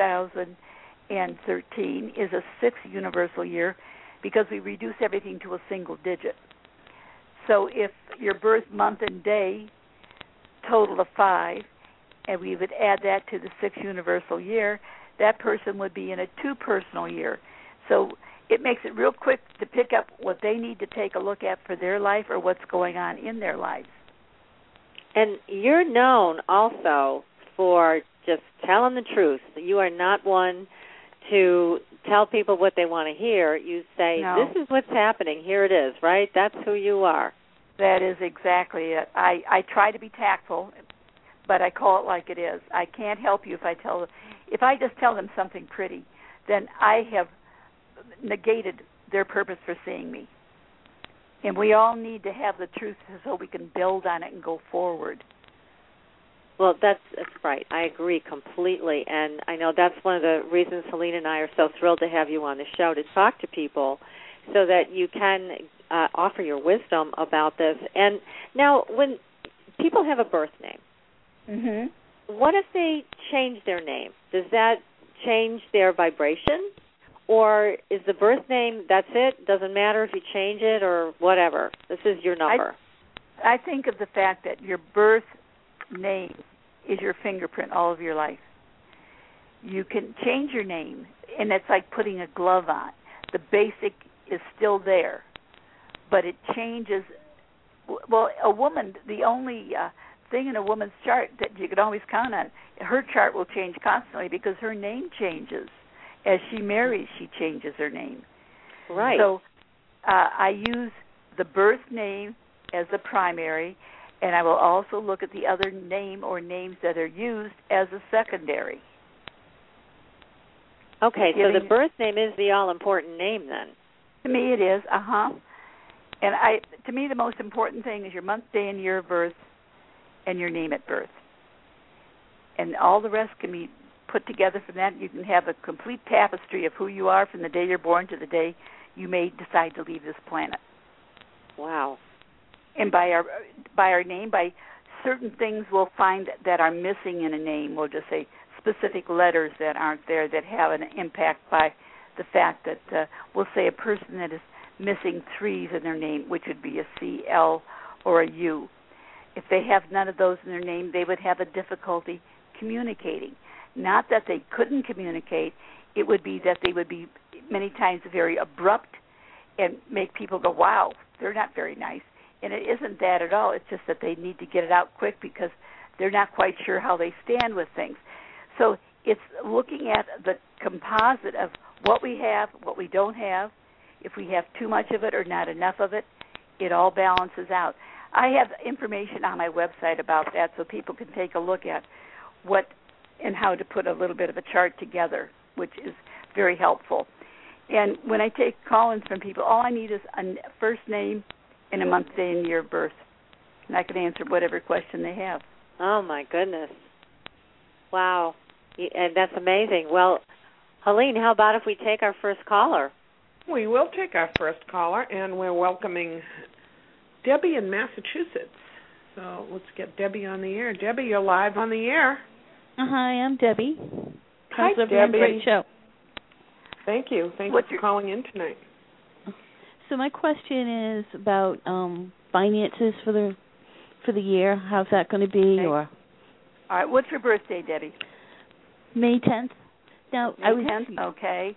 2013, is a 6th universal year because we reduce everything to a single digit. So if your birth month and day total of 5, and we would add that to the 6th universal year, that person would be in a 2 personal year. So it makes it real quick to pick up what they need to take a look at for their life or what's going on in their lives. And you're known also for just telling the truth. You are not one to tell people what they want to hear. You say, no. This is what's happening. Here it is, right? That's who you are. That is exactly it. I try to be tactful, but I call it like it is. I can't help you if I just tell them something pretty, then I have negated their purpose for seeing me. And we all need to have the truth so we can build on it and go forward. Well, that's right. I agree completely. And I know that's one of the reasons Helene and I are so thrilled to have you on the show to talk to people so that you can offer your wisdom about this. And now, when people have a birth name, what if they change their name? Does that change their vibration? Or is the birth name, that's it? Doesn't matter if you change it or whatever. This is your number. I think of the fact that your birth name is your fingerprint all of your life. You can change your name, and it's like putting a glove on. The basic is still there, but it changes. Well, a woman, the only thing in a woman's chart that you can always count on, her chart will change constantly because her name changes. As she marries, she changes her name. Right. So I use the birth name as the primary, and I will also look at the other name or names that are used as a secondary. Okay, so the birth name is the all-important name then. To me it is, And to me the most important thing is your month, day, and year of birth and your name at birth. And all the rest can be put together from that. You can have a complete tapestry of who you are from the day you're born to the day you may decide to leave this planet. Wow. And by our name, by certain things we'll find that are missing in a name, we'll just say specific letters that aren't there that have an impact by the fact that we'll say a person that is missing 3s in their name, which would be a C, L, or a U. If they have none of those in their name, they would have a difficulty communicating. Not that they couldn't communicate, it would be that they would be many times very abrupt and make people go, wow, they're not very nice. And it isn't that at all. It's just that they need to get it out quick because they're not quite sure how they stand with things. So it's looking at the composite of what we have, what we don't have. If we have too much of it or not enough of it, it all balances out. I have information on my website about that so people can take a look at what and how to put a little bit of a chart together, which is very helpful. And when I take call-ins from people, all I need is a first name and a month, day, and year of birth. And I can answer whatever question they have. Oh, my goodness. Wow. And that's amazing. Well, Helene, how about if we take our first caller? We will take our first caller, and we're welcoming Debbie in Massachusetts. So let's get Debbie on the air. Debbie, you're live on the air. Hi, I'm Debbie. Hi, Debbie. Great show. Thank you. Thank you for calling in tonight. So my question is about finances for the year. How's that going to be? Okay. All right. What's your birthday, Debbie? May 10th. Now, May 10th. Okay.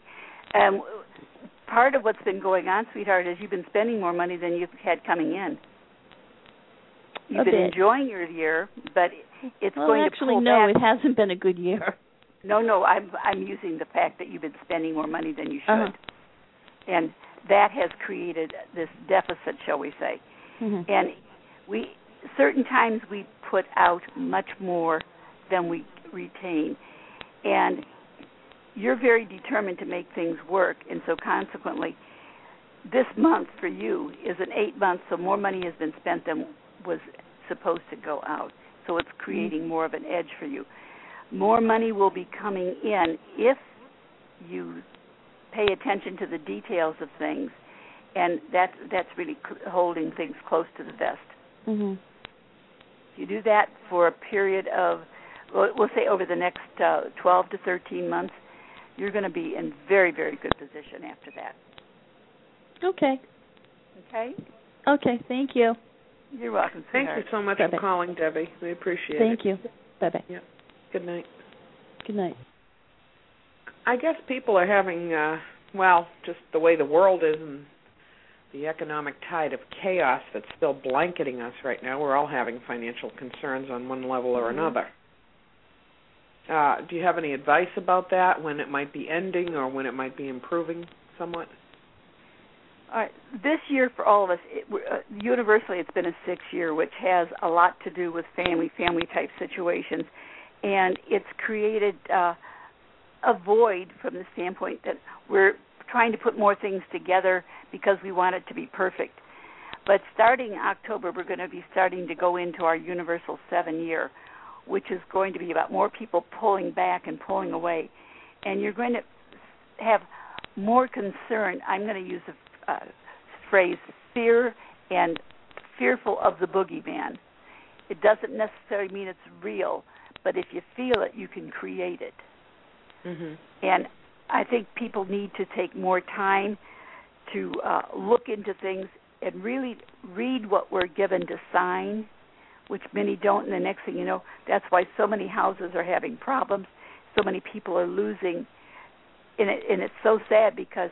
Part of what's been going on, sweetheart, is you've been spending more money than you've had coming in. You've been enjoying your year, but it's going to pull back. It hasn't been a good year. No, I'm using the fact that you've been spending more money than you should. And that has created this deficit, shall we say. Mm-hmm. And certain times we put out much more than we retain. And you're very determined to make things work, and so consequently, this month for you is an 8 months, so more money has been spent than was supposed to go out. So it's creating more of an edge for you. More money will be coming in if you pay attention to the details of things, and that's really holding things close to the vest. Mm-hmm. If you do that for a period of, we'll say over the next 12 to 13 months, you're going to be in very, very good position after that. Okay. Okay? Okay, thank you. You're welcome, sweetheart. Thank you so much for calling, Debbie. We appreciate it. Thank you. Bye-bye. Yeah. Good night. Good night. I guess people are having, just the way the world is and the economic tide of chaos that's still blanketing us right now, we're all having financial concerns on one level or another. Do you have any advice about that, when it might be ending or when it might be improving somewhat? All right. This year for all of us, universally it's been a 6-year, which has a lot to do with family-type situations. And it's created a void from the standpoint that we're trying to put more things together because we want it to be perfect. But starting October, we're going to be starting to go into our Universal 7-year, which is going to be about more people pulling back and pulling away. And you're going to have more concern. I'm going to use the phrase fear and fearful of the boogeyman. It doesn't necessarily mean it's real, but if you feel it, you can create it. Mm-hmm. And I think people need to take more time to look into things and really read what we're given to sign, which many don't, and the next thing you know, that's why so many houses are having problems, so many people are losing, and it's so sad because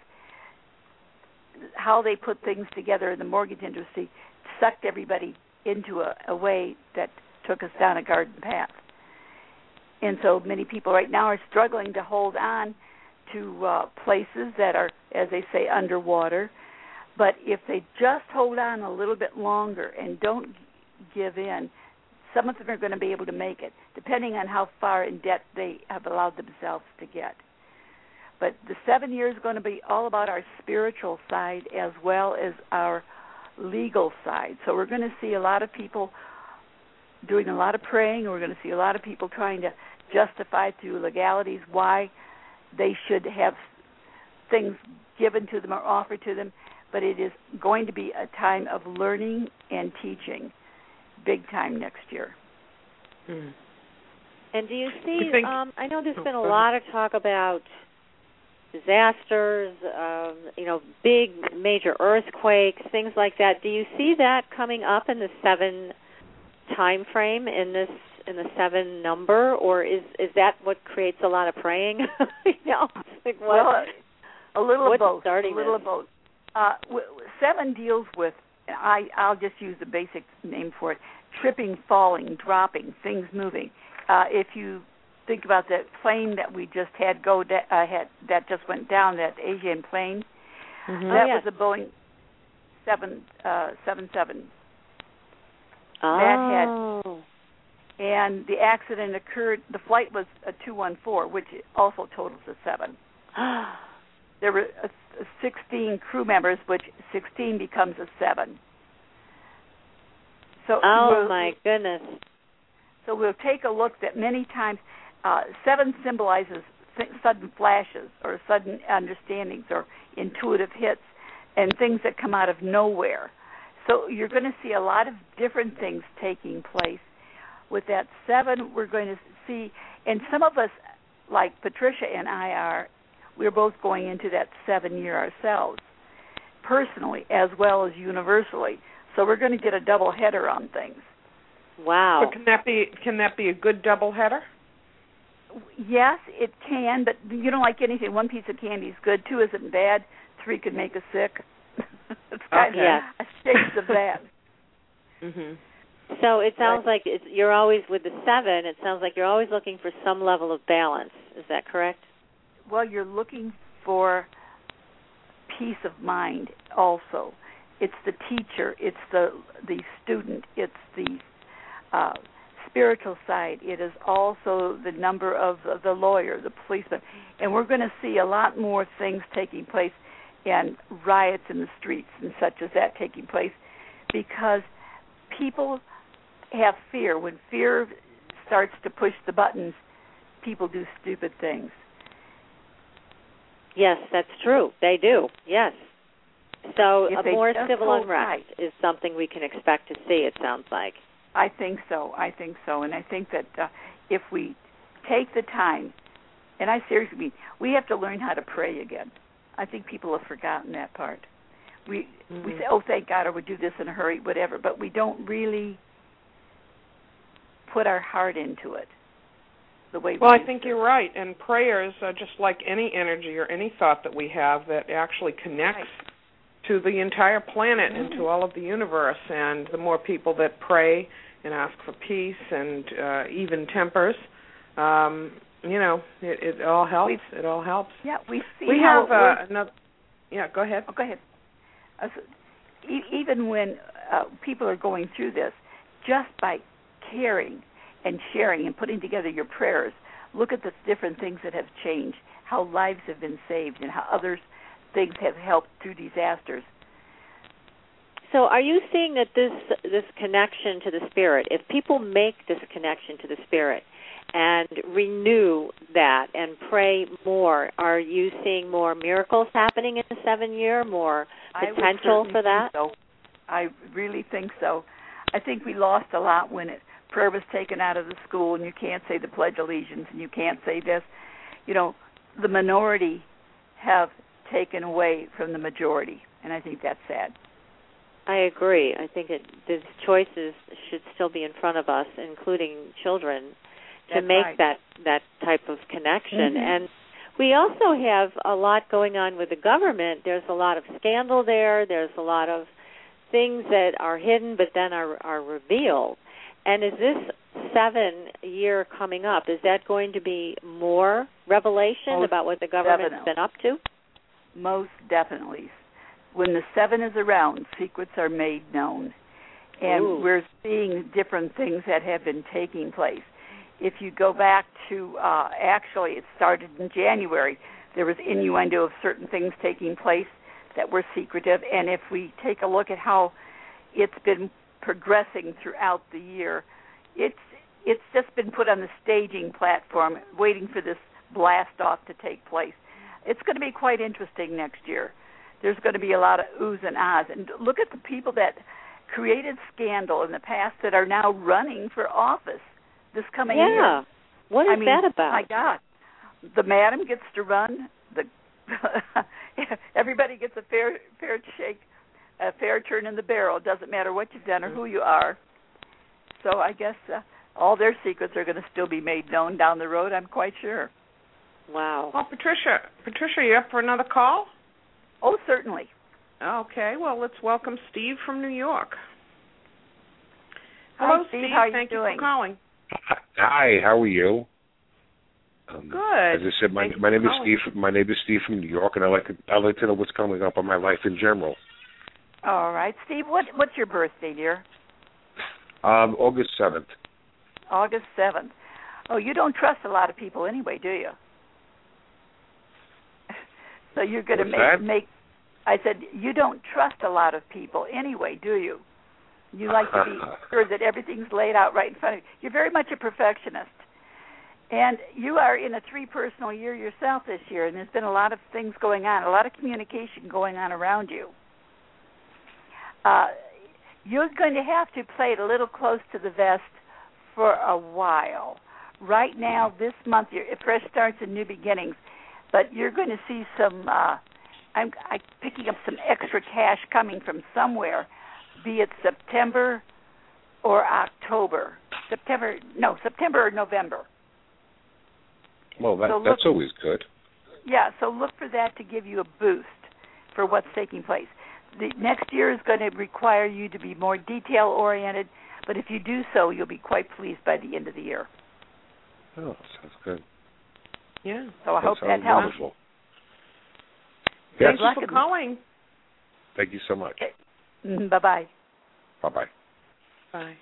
how they put things together in the mortgage industry sucked everybody into a way that took us down a garden path. And so many people right now are struggling to hold on to places that are, as they say, underwater. But if they just hold on a little bit longer and don't give in, some of them are going to be able to make it, depending on how far in debt they have allowed themselves to get. But the 7 years is going to be all about our spiritual side as well as our legal side. So we're going to see a lot of people doing a lot of praying, and we're going to see a lot of people trying to justify through legalities why they should have things given to them or offered to them. But it is going to be a time of learning and teaching, big time next year. Mm. And do you see, I know there's been a lot of talk about disasters, big major earthquakes, things like that. Do you see that coming up in the 7 time frame in the 7 number, or is that what creates a lot of praying? Like what? Well, a little of both. Starting a little of both. 7 deals with, I'll just use the basic name for it: tripping, falling, dropping, things moving. If you think about that plane that we just had that just went down, that Asian plane, that was a Boeing 777. That had, and the accident occurred. The flight was a 214, which also totals a 7. There were 16 crew members, which 16 becomes a 7. So my goodness. So we'll take a look that many times 7 symbolizes sudden flashes or sudden understandings or intuitive hits and things that come out of nowhere. So you're going to see a lot of different things taking place. With that 7, we're going to see, and some of us, like Patricia and I we're both going into that 7 year ourselves, personally as well as universally. So we're going to get a double header on things. Wow. So can that be a good double header? Yes, it can, but like anything, 1 piece of candy is good, 2 isn't bad, 3 could make us sick. It's kind of a shades of that. Mm-hmm. So it sounds like you're always, with the 7, it sounds like you're always looking for some level of balance. Is that correct? Well, you're looking for peace of mind also. It's the teacher, it's the student, it's the spiritual side. It is also the number of the lawyer, the policeman. And we're going to see a lot more things taking place and riots in the streets and such as that taking place because people have fear. When fear starts to push the buttons, people do stupid things. Yes, that's true. They do, yes. So a more civil unrest is something we can expect to see, it sounds like. I think so. And I think that if we take the time, and I seriously mean, we have to learn how to pray again. I think people have forgotten that part. We say, oh, thank God, or we do this in a hurry, whatever, but we don't really put our heart into it the way Well, I think you're right, and prayers are just like any energy or any thought that we have that actually connects to the entire planet and to all of the universe, and the more people that pray and ask for peace and even tempers, it all helps. It all helps. Yeah, we see. We have another. Yeah, go ahead. Oh, go ahead. Even when people are going through this, just by caring and sharing and putting together your prayers, look at the different things that have changed, how lives have been saved, and how other things have helped through disasters. So are you seeing that this connection to the Spirit, if people make this connection to the Spirit and renew that and pray more, are you seeing more miracles happening in the 7 year, more potential for that? So. I really think so. I think we lost a lot when prayer was taken out of the school and you can't say the Pledge of Allegiance and you can't say this. The minority have taken away from the majority, and I think that's sad. I agree. I think the choices should still be in front of us, including children, to make that type of connection. And we also have a lot going on with the government. There's a lot of scandal there. There's a lot of things that are hidden but then are revealed. And is this 7 year coming up, is that going to be more revelation about what the government's been up to? Most definitely. When the 7 is around, secrets are made known. And we're seeing different things that have been taking place. If you go back to, actually it started in January, there was innuendo of certain things taking place that were secretive. And if we take a look at how it's been progressing throughout the year, it's just been put on the staging platform, waiting for this blast-off to take place. It's going to be quite interesting next year. There's going to be a lot of oohs and ahs. And look at the people that created scandal in the past that are now running for office this coming year. Yeah. What is that about? My God. The madam gets to run. The everybody gets a fair shake, a fair turn in the barrel. It doesn't matter what you've done or who you are. So I guess all their secrets are going to still be made known down the road, I'm quite sure. Wow. Well, Patricia, you up for another call? Oh, certainly. Okay, well, let's welcome Steve from New York. Hello, Hi, Steve. How are you Thank doing? you for calling. Hi, how are you? Good. As I said, my name is Steve. My name is Steve from New York, and I'd like to know what's coming up on my life in general. All right, Steve. What's your birthday, dear? August 7th. August 7th. Oh, you don't trust a lot of people anyway, do you? So you're going to make. I said you don't trust a lot of people anyway, do you? You like to be sure that everything's laid out right in front of you. You're very much a perfectionist. And you are in a 3-personal year yourself this year, and there's been a lot of things going on, a lot of communication going on around you. You're going to have to play it a little close to the vest for a while. Right now, this month, fresh starts and new beginnings, but you're going to see some, I'm picking up some extra cash coming from somewhere, be it September or October. September or November. Well, that's always good. Yeah, so look for that to give you a boost for what's taking place. The next year is going to require you to be more detail-oriented, but if you do so, you'll be quite pleased by the end of the year. Oh, sounds good. Yeah. So I hope that helps. Wonderful. Thank you for calling. Thank you so much. Okay. Bye-bye. Bye-bye. Bye.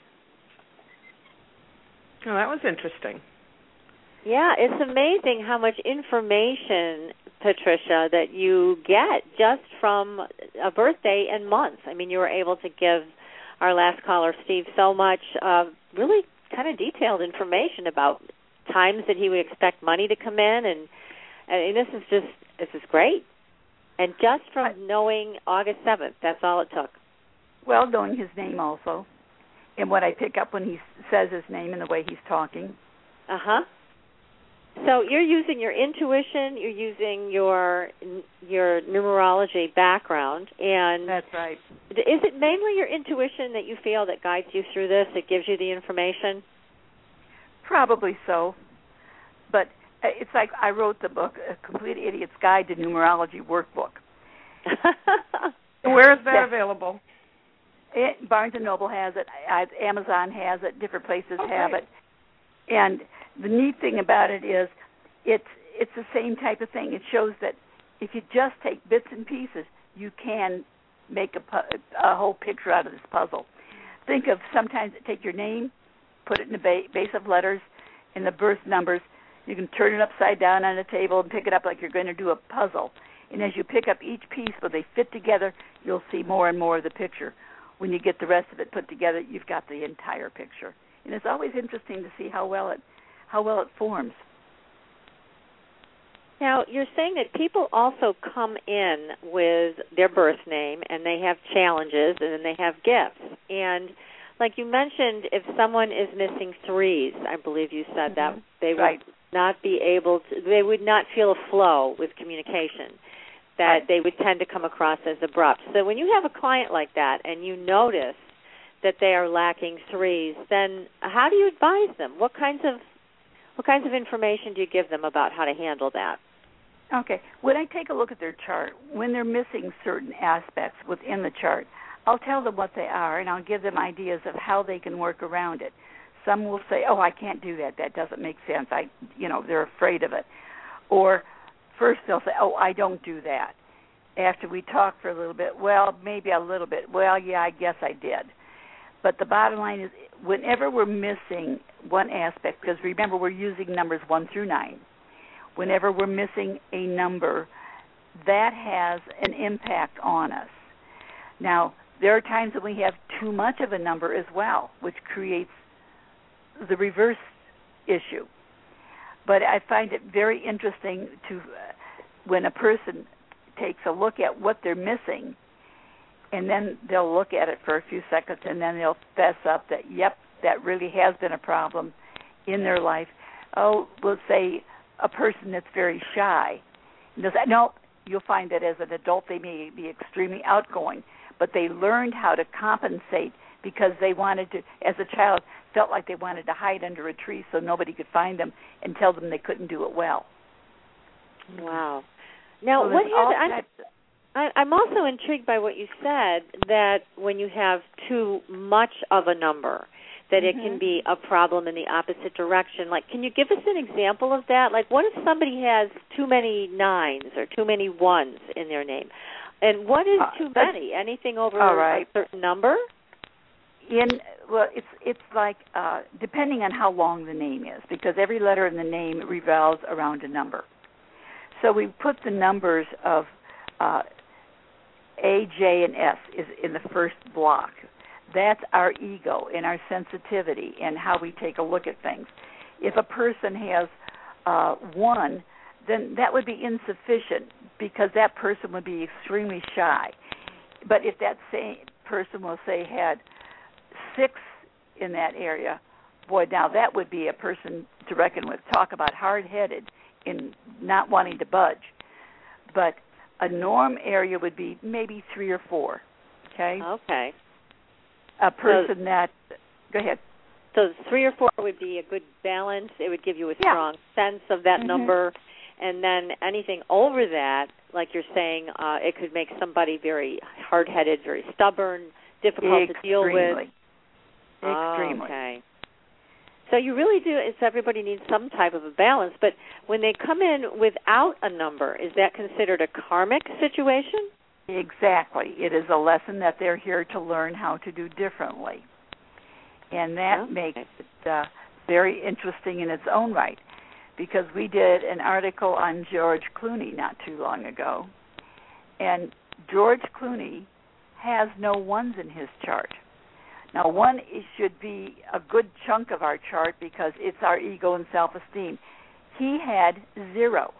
Oh, that was interesting. Yeah, it's amazing how much information, Patricia, that you get just from a birthday and month. I mean, you were able to give our last caller, Steve, so much really kind of detailed information about times that he would expect money to come in, and this is great. And just from knowing August 7th, that's all it took. Well, knowing his name also, and what I pick up when he says his name and the way he's talking. Uh-huh. So you're using your intuition, you're using your numerology background, and that's right. Is it mainly your intuition that you feel that guides you through this, that gives you the information? Probably so, but it's like I wrote the book, A Complete Idiot's Guide to Numerology Workbook. Where is that available? Barnes & Noble has it, Amazon has it, different places have it. And the neat thing about it is it's the same type of thing. It shows that if you just take bits and pieces, you can make a whole picture out of this puzzle. Think of sometimes take your name, put it in the base of letters, and the birth numbers. You can turn it upside down on a table and pick it up like you're going to do a puzzle. And as you pick up each piece, when they fit together, you'll see more and more of the picture. When you get the rest of it put together, you've got the entire picture. And it's always interesting to see how well it forms. Now, you're saying that people also come in with their birth name, and they have challenges, and then they have gifts. And like you mentioned, if someone is missing 3s, I believe you said that, they would not be able to, they would not feel a flow with communication, that they would tend to come across as abrupt. So when you have a client like that and you notice that they are lacking 3s, then how do you advise them? What kinds of information do you give them about how to handle that? Okay. When I take a look at their chart, when they're missing certain aspects within the chart, I'll tell them what they are, and I'll give them ideas of how they can work around it. Some will say, "Oh, I can't do that. That doesn't make sense." They're afraid of it. Or first they'll say, "Oh, I don't do that." After we talk for a little bit, well, maybe a little bit. Well, yeah, I guess I did. But the bottom line is, whenever we're missing one aspect, because remember we're using numbers 1 through 9, whenever we're missing a number, that has an impact on us. Now, there are times when we have too much of a number as well, which creates the reverse issue. But I find it very interesting when a person takes a look at what they're missing, and then they'll look at it for a few seconds, and then they'll fess up that, yep, that really has been a problem in their life. Oh, let's say a person that's very shy. And they'll say, no, you'll find that as an adult they may be extremely outgoing, but they learned how to compensate because they wanted to, as a child, felt like they wanted to hide under a tree so nobody could find them and tell them they couldn't do it well. Wow. Now, I'm also intrigued by what you said, that when you have too much of a number, that it can be a problem in the opposite direction. Like, can you give us an example of that? Like, what if somebody has too many 9s or too many 1s in their name? And what is too many? Anything over a certain number? It's like depending on how long the name is, because every letter in the name revolves around a number. So we put the numbers of A, J, and S is in the first block. That's our ego and our sensitivity and how we take a look at things. If a person has 1, then that would be insufficient because that person would be extremely shy. But if that same person, will say, had 6 in that area, boy, now that would be a person to reckon with. Talk about hard-headed in not wanting to budge. But a norm area would be maybe 3 or 4, okay? Okay. A person go ahead. So 3 or 4 would be a good balance. It would give you a strong sense of that number. And then anything over that, like you're saying, it could make somebody very hard-headed, very stubborn, difficult to deal with. Extremely. Okay. So you really do, everybody needs some type of a balance. But when they come in without a number, is that considered a karmic situation? Exactly. It is a lesson that they're here to learn how to do differently. And that makes it very interesting in its own right, because we did an article on George Clooney not too long ago. And George Clooney has no 1s in his chart. Now, 1 should be a good chunk of our chart because it's our ego and self-esteem. He had 0.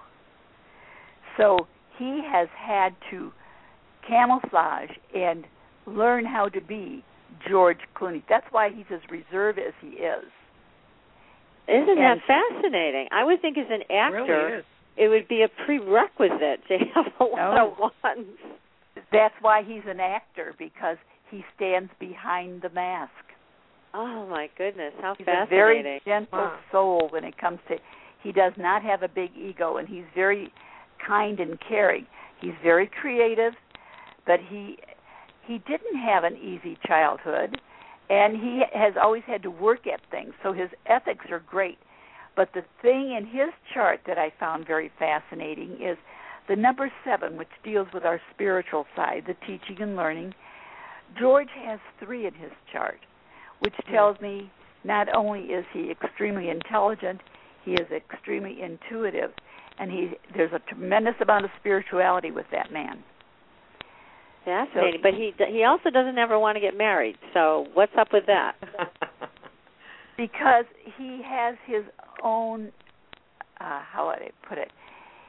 So he has had to camouflage and learn how to be George Clooney. That's why he's as reserved as he is. Isn't that fascinating? I would think as an actor, it would be a prerequisite to have a lot of 1s. That's why he's an actor, because he stands behind the mask. Oh, my goodness. How he's fascinating. He's a very gentle soul when it comes to, he does not have a big ego, and he's very kind and caring. He's very creative, but he didn't have an easy childhood, and he has always had to work at things, so his ethics are great. But the thing in his chart that I found very fascinating is the number 7, which deals with our spiritual side, the teaching and learning. George has 3 in his chart, which tells me not only is he extremely intelligent, he is extremely intuitive, and there's a tremendous amount of spirituality with that man. Fascinating, but he also doesn't ever want to get married, so what's up with that? Because he has his own, how would I put it,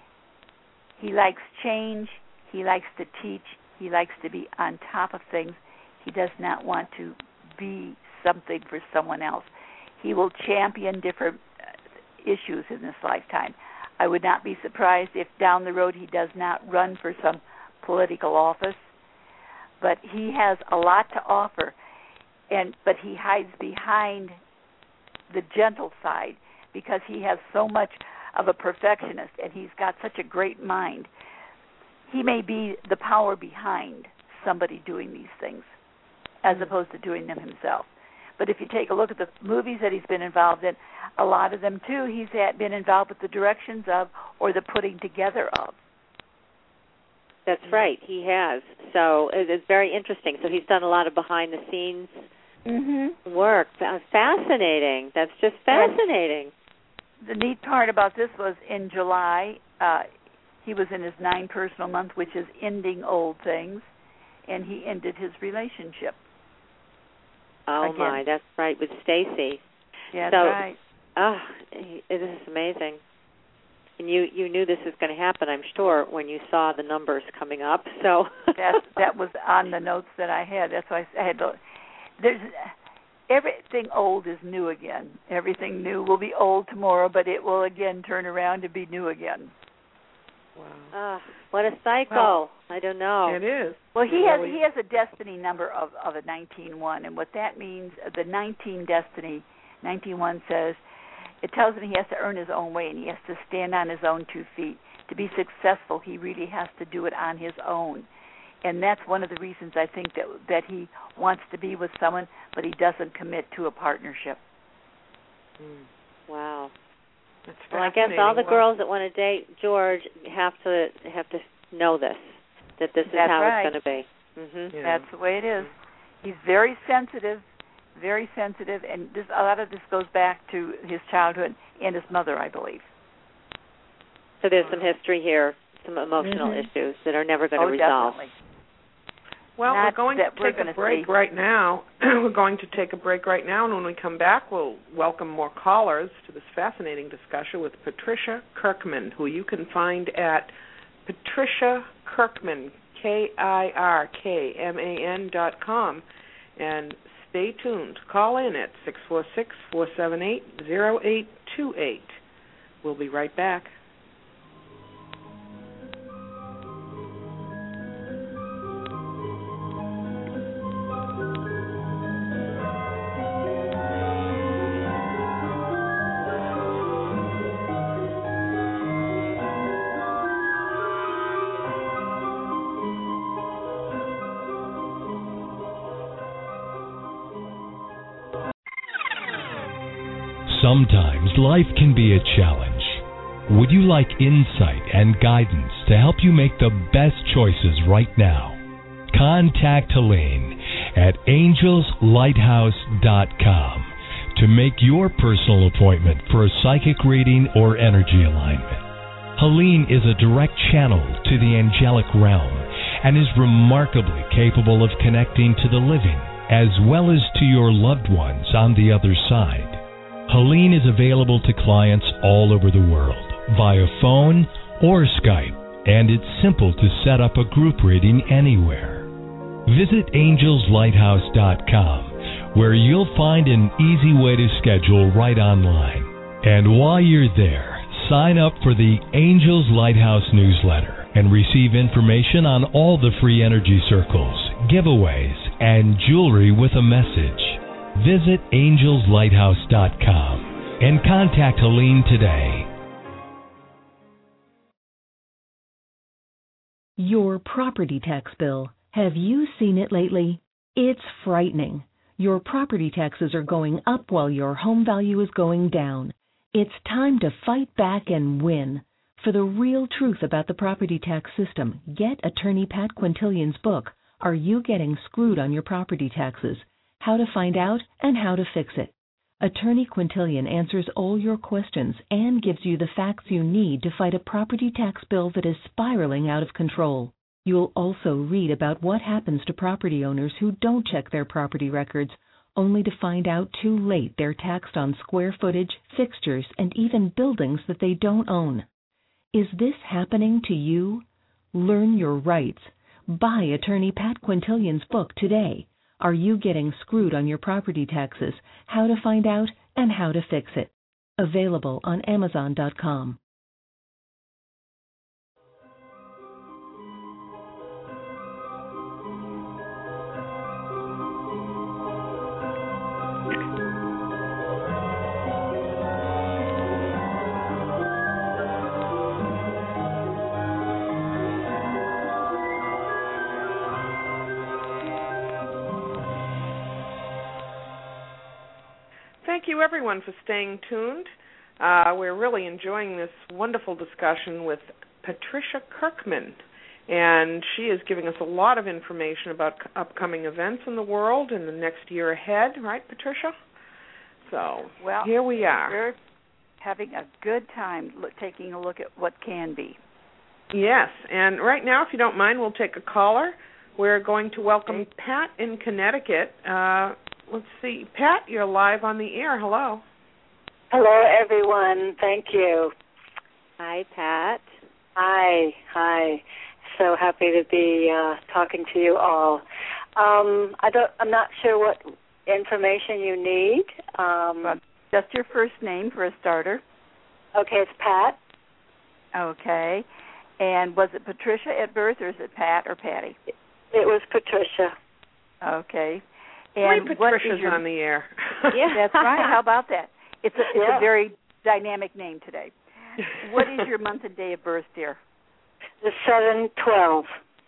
he likes change, he likes to teach, he likes to be on top of things. He does not want to be something for someone else. He will champion different issues in this lifetime. I would not be surprised if down the road he does not run for some political office, but he has a lot to offer, but he hides behind the gentle side because he has so much of a perfectionist, and he's got such a great mind. He may be the power behind somebody doing these things as opposed to doing them himself. But if you take a look at the movies that he's been involved in, a lot of them, too, he's been involved with the directions of or the putting together of. That's right, he has. So it's very interesting. So he's done a lot of behind-the-scenes work. Fascinating. That's just fascinating. And the neat part about this was in July, he was in his 9 personal month, which is ending old things, and he ended his relationship. Oh, my, that's right, with Stacy. Yeah, that's right. Oh, it is amazing. And you knew this was going to happen, I'm sure, when you saw the numbers coming up. So that was on the notes that I had. That's why I had to. There's everything old is new again. Everything new will be old tomorrow, but it will again turn around to be new again. Wow. What a cycle. Well, I don't know. It is. Well, he has a destiny number of a 19-1, and what that means, the 19 destiny, 19-1 says, it tells him he has to earn his own way and he has to stand on his own 2 feet. To be successful, he really has to do it on his own. And that's one of the reasons I think that he wants to be with someone, but he doesn't commit to a partnership. Wow. That's well, I guess all the girls that want to date George have to know this, that this is how it's going to be. Mm-hmm. Yeah. That's the way it is. He's very sensitive, and a lot of this goes back to his childhood and his mother, I believe. So there's some history here, some emotional issues that are never going to resolve. Definitely. Well, we're going to take a break right now. We're going to take a break right now, and when we come back, we'll welcome more callers to this fascinating discussion with Patricia Kirkman, who you can find at Patricia Kirkman, KIRKMAN.com. And stay tuned. Call in at 646-478-0828. We'll be right back. Sometimes life can be a challenge. Would you like insight and guidance to help you make the best choices right now? Contact Helene at angelslighthouse.com to make your personal appointment for a psychic reading or energy alignment. Helene is a direct channel to the angelic realm and is remarkably capable of connecting to the living as well as to your loved ones on the other side. Helene is available to clients all over the world via phone or Skype, and it's simple to set up a group reading anywhere. Visit angelslighthouse.com, where you'll find an easy way to schedule right online. And while you're there, sign up for the Angels Lighthouse newsletter and receive information on all the free energy circles, giveaways, and jewelry with a message. Visit angelslighthouse.com and contact Helene today. Your property tax bill. Have you seen it lately? It's frightening. Your property taxes are going up while your home value is going down. It's time to fight back and win. For the real truth about the property tax system, get attorney Pat Quintilian's book, Are You Getting Screwed on Your Property Taxes? How to Find Out and How to Fix It. Attorney Quintilian answers all your questions and gives you the facts you need to fight a property tax bill that is spiraling out of control. You'll also read about what happens to property owners who don't check their property records, only to find out too late they're taxed on square footage, fixtures, and even buildings that they don't own. Is this happening to you? Learn your rights. Buy attorney Pat Quintilian's book today. Are You Getting Screwed on Your Property Taxes? How to Find Out and How to Fix It. Available on Amazon.com. Thank you, everyone, for staying tuned. We're really enjoying this wonderful discussion with Patricia Kirkman, and she is giving us a lot of information about upcoming events in the world in the next year ahead, right, Patricia? So, here we are. We're having a good time taking a look at what can be. Yes, and right now, if you don't mind, we'll take a caller. We're going to welcome Pat in Connecticut. Let's see. Pat, you're live on the air. Hello. Hello, everyone. Thank you. Hi, Pat. Hi. So happy to be talking to you all. I'm not sure what information you need. Just your first name for a starter. Okay, it's Pat. Okay. And was it Patricia at birth, or is it Pat or Patty? It was Patricia. Okay. And Patricia's on the air. Yeah, that's right. How about that? It's a very dynamic name today. What is your month and day of birth, dear? The 7/12.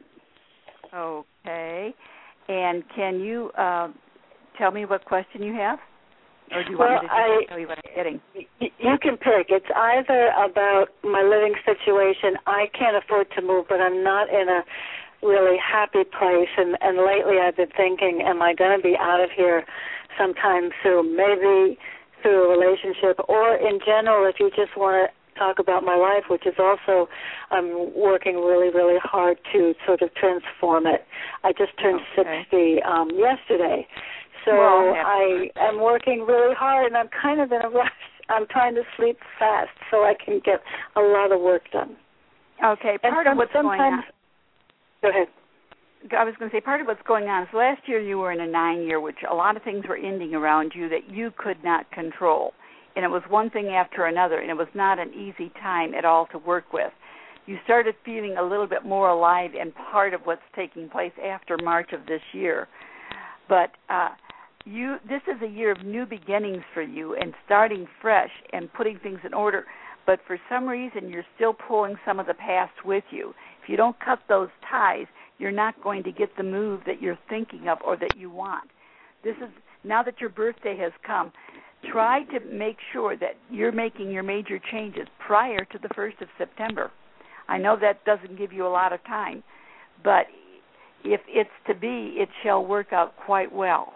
Okay. And can you tell me what question you have? Or do you want me to tell you what I'm getting? You can pick. It's either about my living situation. I can't afford to move, but I'm not in a really happy place. And lately I've been thinking, am I going to be out of here sometime soon? Maybe through a relationship, or in general, if you just want to talk about my life, which is also, I'm working really, really hard to sort of transform it. I just turned 60 yesterday. So I am working really hard, and I'm kind of in a rush. I'm trying to sleep fast so I can get a lot of work done. Okay, part of what's going on. Go ahead. I was going to say part of what's going on is last year you were in a 9-year, which a lot of things were ending around you that you could not control. And it was one thing after another, and it was not an easy time at all to work with. You started feeling a little bit more alive and part of what's taking place after March of this year. But this is a year of new beginnings for you and starting fresh and putting things in order. But for some reason, you're still pulling some of the past with you. If you don't cut those ties, you're not going to get the move that you're thinking of or that you want. This is, now that your birthday has come, try to make sure that you're making your major changes prior to the 1st of September. I know that doesn't give you a lot of time, but if it's to be, it shall work out quite well.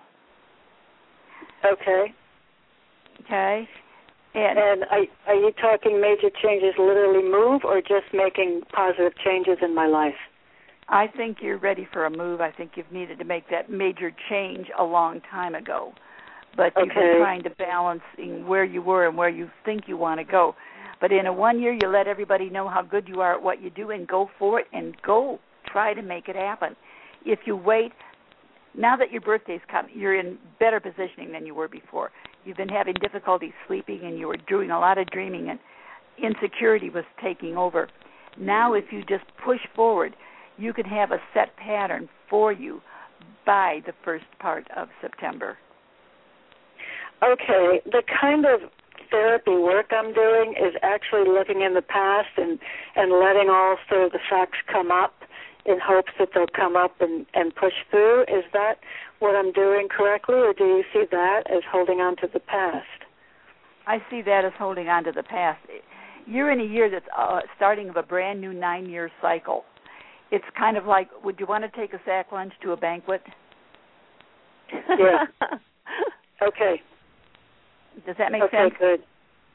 Okay. Okay. And are you talking major changes, literally move, or just making positive changes in my life? I think you're ready for a move. I think you've needed to make that major change a long time ago. But you've been trying to balance in where you were and where you think you want to go. But in a 1 year, you let everybody know how good you are at what you do and go for it and go try to make it happen. If you wait, now that your birthday's come, you're in better positioning than you were before. You've been having difficulty sleeping and you were doing a lot of dreaming and insecurity was taking over. Now if you just push forward, you can have a set pattern for you by the first part of September. Okay. The kind of therapy work I'm doing is actually looking in the past and letting all sort of the facts come up in hopes that they'll come up and push through. Is that what I'm doing correctly, or do you see that as holding on to the past? I see that as holding on to the past. You're in a year that's starting of a brand new 9-year cycle. It's kind of like, would you want to take a sack lunch to a banquet? Yeah. Okay. Does that make sense? Okay, good.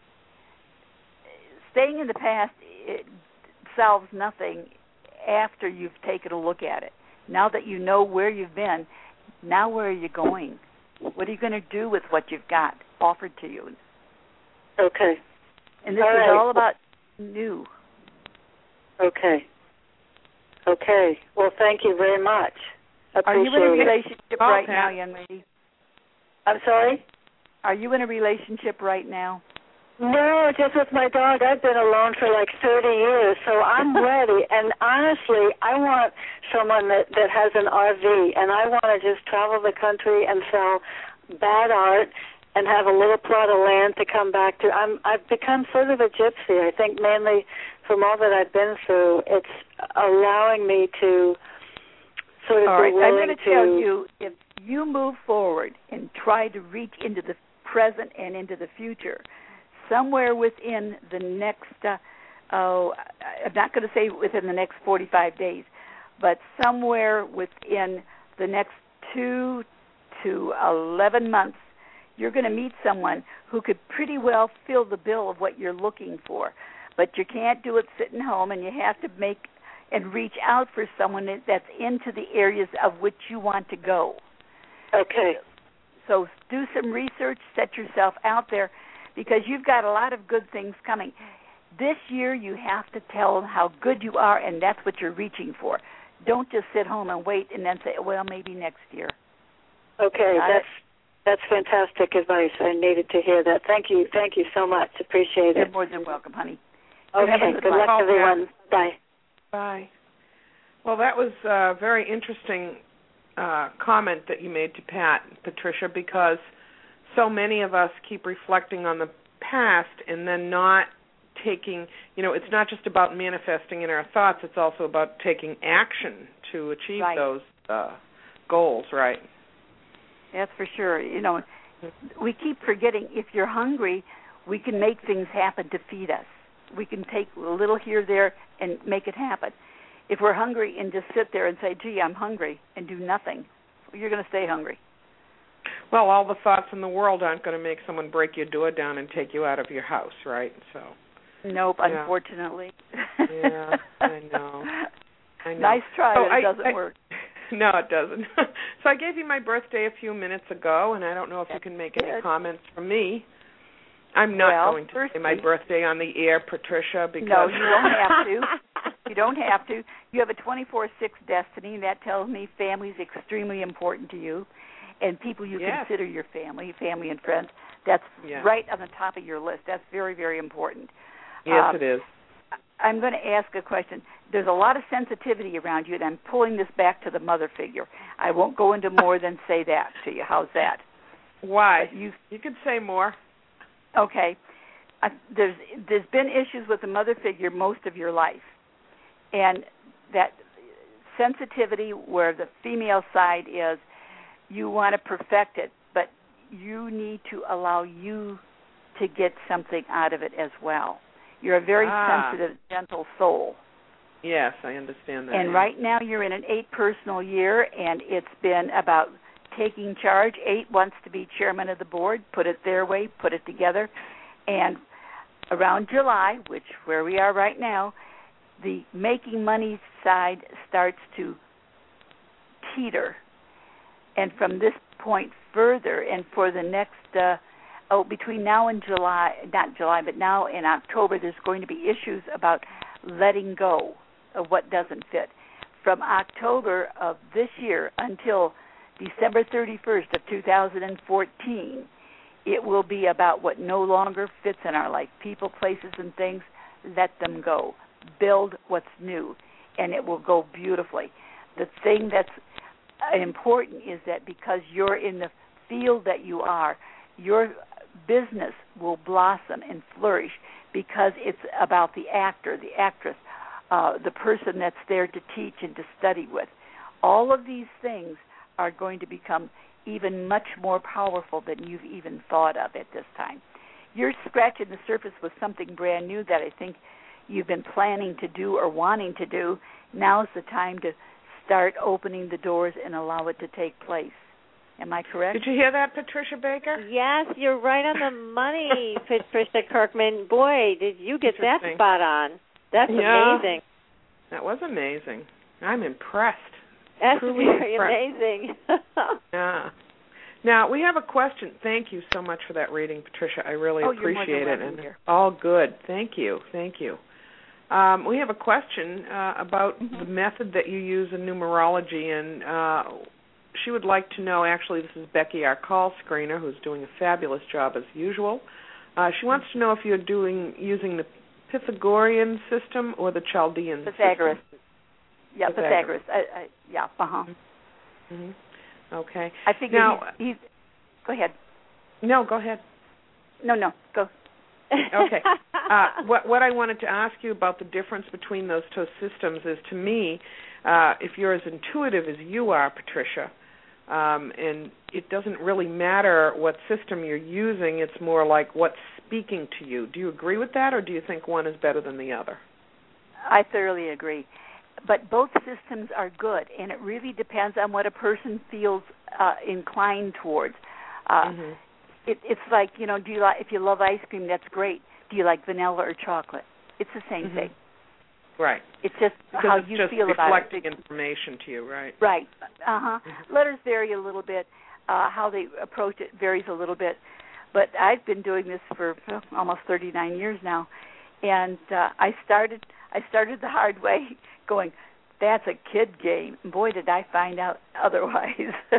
Staying in the past, it solves nothing after you've taken a look at it. Now that you know where you've been, now where are you going? What are you going to do with what you've got offered to you? Okay. And this is all about new. Okay. Okay. Well, thank you very much. Are you in a relationship right now, young lady? I'm sorry? Are you in a relationship right now? No, just with my dog. I've been alone for like 30 years, so I'm ready. And honestly, I want someone that has an RV, and I want to just travel the country and sell bad art and have a little plot of land to come back to. I've become sort of a gypsy. I think mainly from all that I've been through, it's allowing me to sort of be willing to... I'm going to tell you, if you move forward and try to reach into the present and into the future, somewhere within the next, I'm not going to say within the next 45 days, but somewhere within the next 2 to 11 months, you're going to meet someone who could pretty well fill the bill of what you're looking for. But you can't do it sitting home, and you have to make and reach out for someone that's into the areas of which you want to go. Okay. So do some research, set yourself out there, because you've got a lot of good things coming. This year you have to tell them how good you are, and that's what you're reaching for. Don't just sit home and wait and then say, well, maybe next year. Okay, that's fantastic advice. I needed to hear that. Thank you so much. Appreciate it. You're more than welcome, honey. Okay, good luck, everyone. Bye. Bye. Well, that was a very interesting comment that you made to Patricia, because so many of us keep reflecting on the past and then not taking, it's not just about manifesting in our thoughts, it's also about taking action to achieve those goals, right? That's for sure. We keep forgetting, if you're hungry, we can make things happen to feed us. We can take a little here, there, and make it happen. If we're hungry and just sit there and say, gee, I'm hungry, and do nothing, you're going to stay hungry. Well, all the thoughts in the world aren't going to make someone break your door down and take you out of your house, right? So. Nope, unfortunately. Yeah, I know. Nice try, but it doesn't work. No, it doesn't. So I gave you my birthday a few minutes ago, and I don't know if you can make any comments from me. I'm not going to say my birthday on the air, Patricia, because... No, you don't have to. You don't have to. You have a 24/6 destiny, and that tells me family is extremely important to you, and people you consider your family and friends. That's right on the top of your list. That's very, very important. Yes, it is. I'm going to ask a question. There's a lot of sensitivity around you, and I'm pulling this back to the mother figure. I won't go into more than say that to you. How's that? Why? You could say more. Okay. There's been issues with the mother figure most of your life, and that sensitivity where the female side is, you want to perfect it, but you need to allow you to get something out of it as well. You're a very sensitive, gentle soul. Yes, I understand that. And right now you're in an 8 personal year, and it's been about taking charge. 8 wants to be chairman of the board, put it their way, put it together. And around July, where we are right now, the making money side starts to teeter. And from this point further, and for the next, between now and now in October, there's going to be issues about letting go of what doesn't fit. From October of this year until December 31st of 2014, it will be about what no longer fits in our life. People, places, and things, let them go. Build what's new, and it will go beautifully. The thing that's important is that because you're in the field that you are, your business will blossom and flourish because it's about the actor, the actress, the person that's there to teach and to study with. All of these things are going to become even much more powerful than you've even thought of at this time. You're scratching the surface with something brand new that I think you've been planning to do or wanting to do. Now's the time to start opening the doors and allow it to take place. Am I correct? Did you hear that, Patricia Baker? Yes, you're right on the money, Patricia Kirkman. Boy, did you get that spot on. That's amazing. That was amazing. I'm impressed. That's truly very impressed. amazing. Yeah. Now, we have a question. Thank you so much for that reading, Patricia. I really appreciate it. And all good. Thank you. Thank you. We have a question about the method that you use in numerology, and she would like to know, actually, this is Becky, our call screener, who's doing a fabulous job as usual. She wants to know if you're using the Pythagorean system or the Chaldean Pythagoras. system. Yeah, Pythagoras. Mm-hmm. Okay. I figured now, he's go ahead. No, go ahead. No, go. Okay. What I wanted to ask you about the difference between those two systems is, to me, if you're as intuitive as you are, Patricia, and it doesn't really matter what system you're using, it's more like what's speaking to you. Do you agree with that, or do you think one is better than the other? I thoroughly agree. But both systems are good, and it really depends on what a person feels inclined towards. It's like, do you if you love ice cream, that's great. Do you like vanilla or chocolate? It's the same thing. Right. It's just because how it's you just feel about it. reflecting information to you, right? Right. Letters vary a little bit. How they approach it varies a little bit. But I've been doing this for almost 39 years now, and I started the hard way, going, that's a kid game. And boy, did I find out otherwise.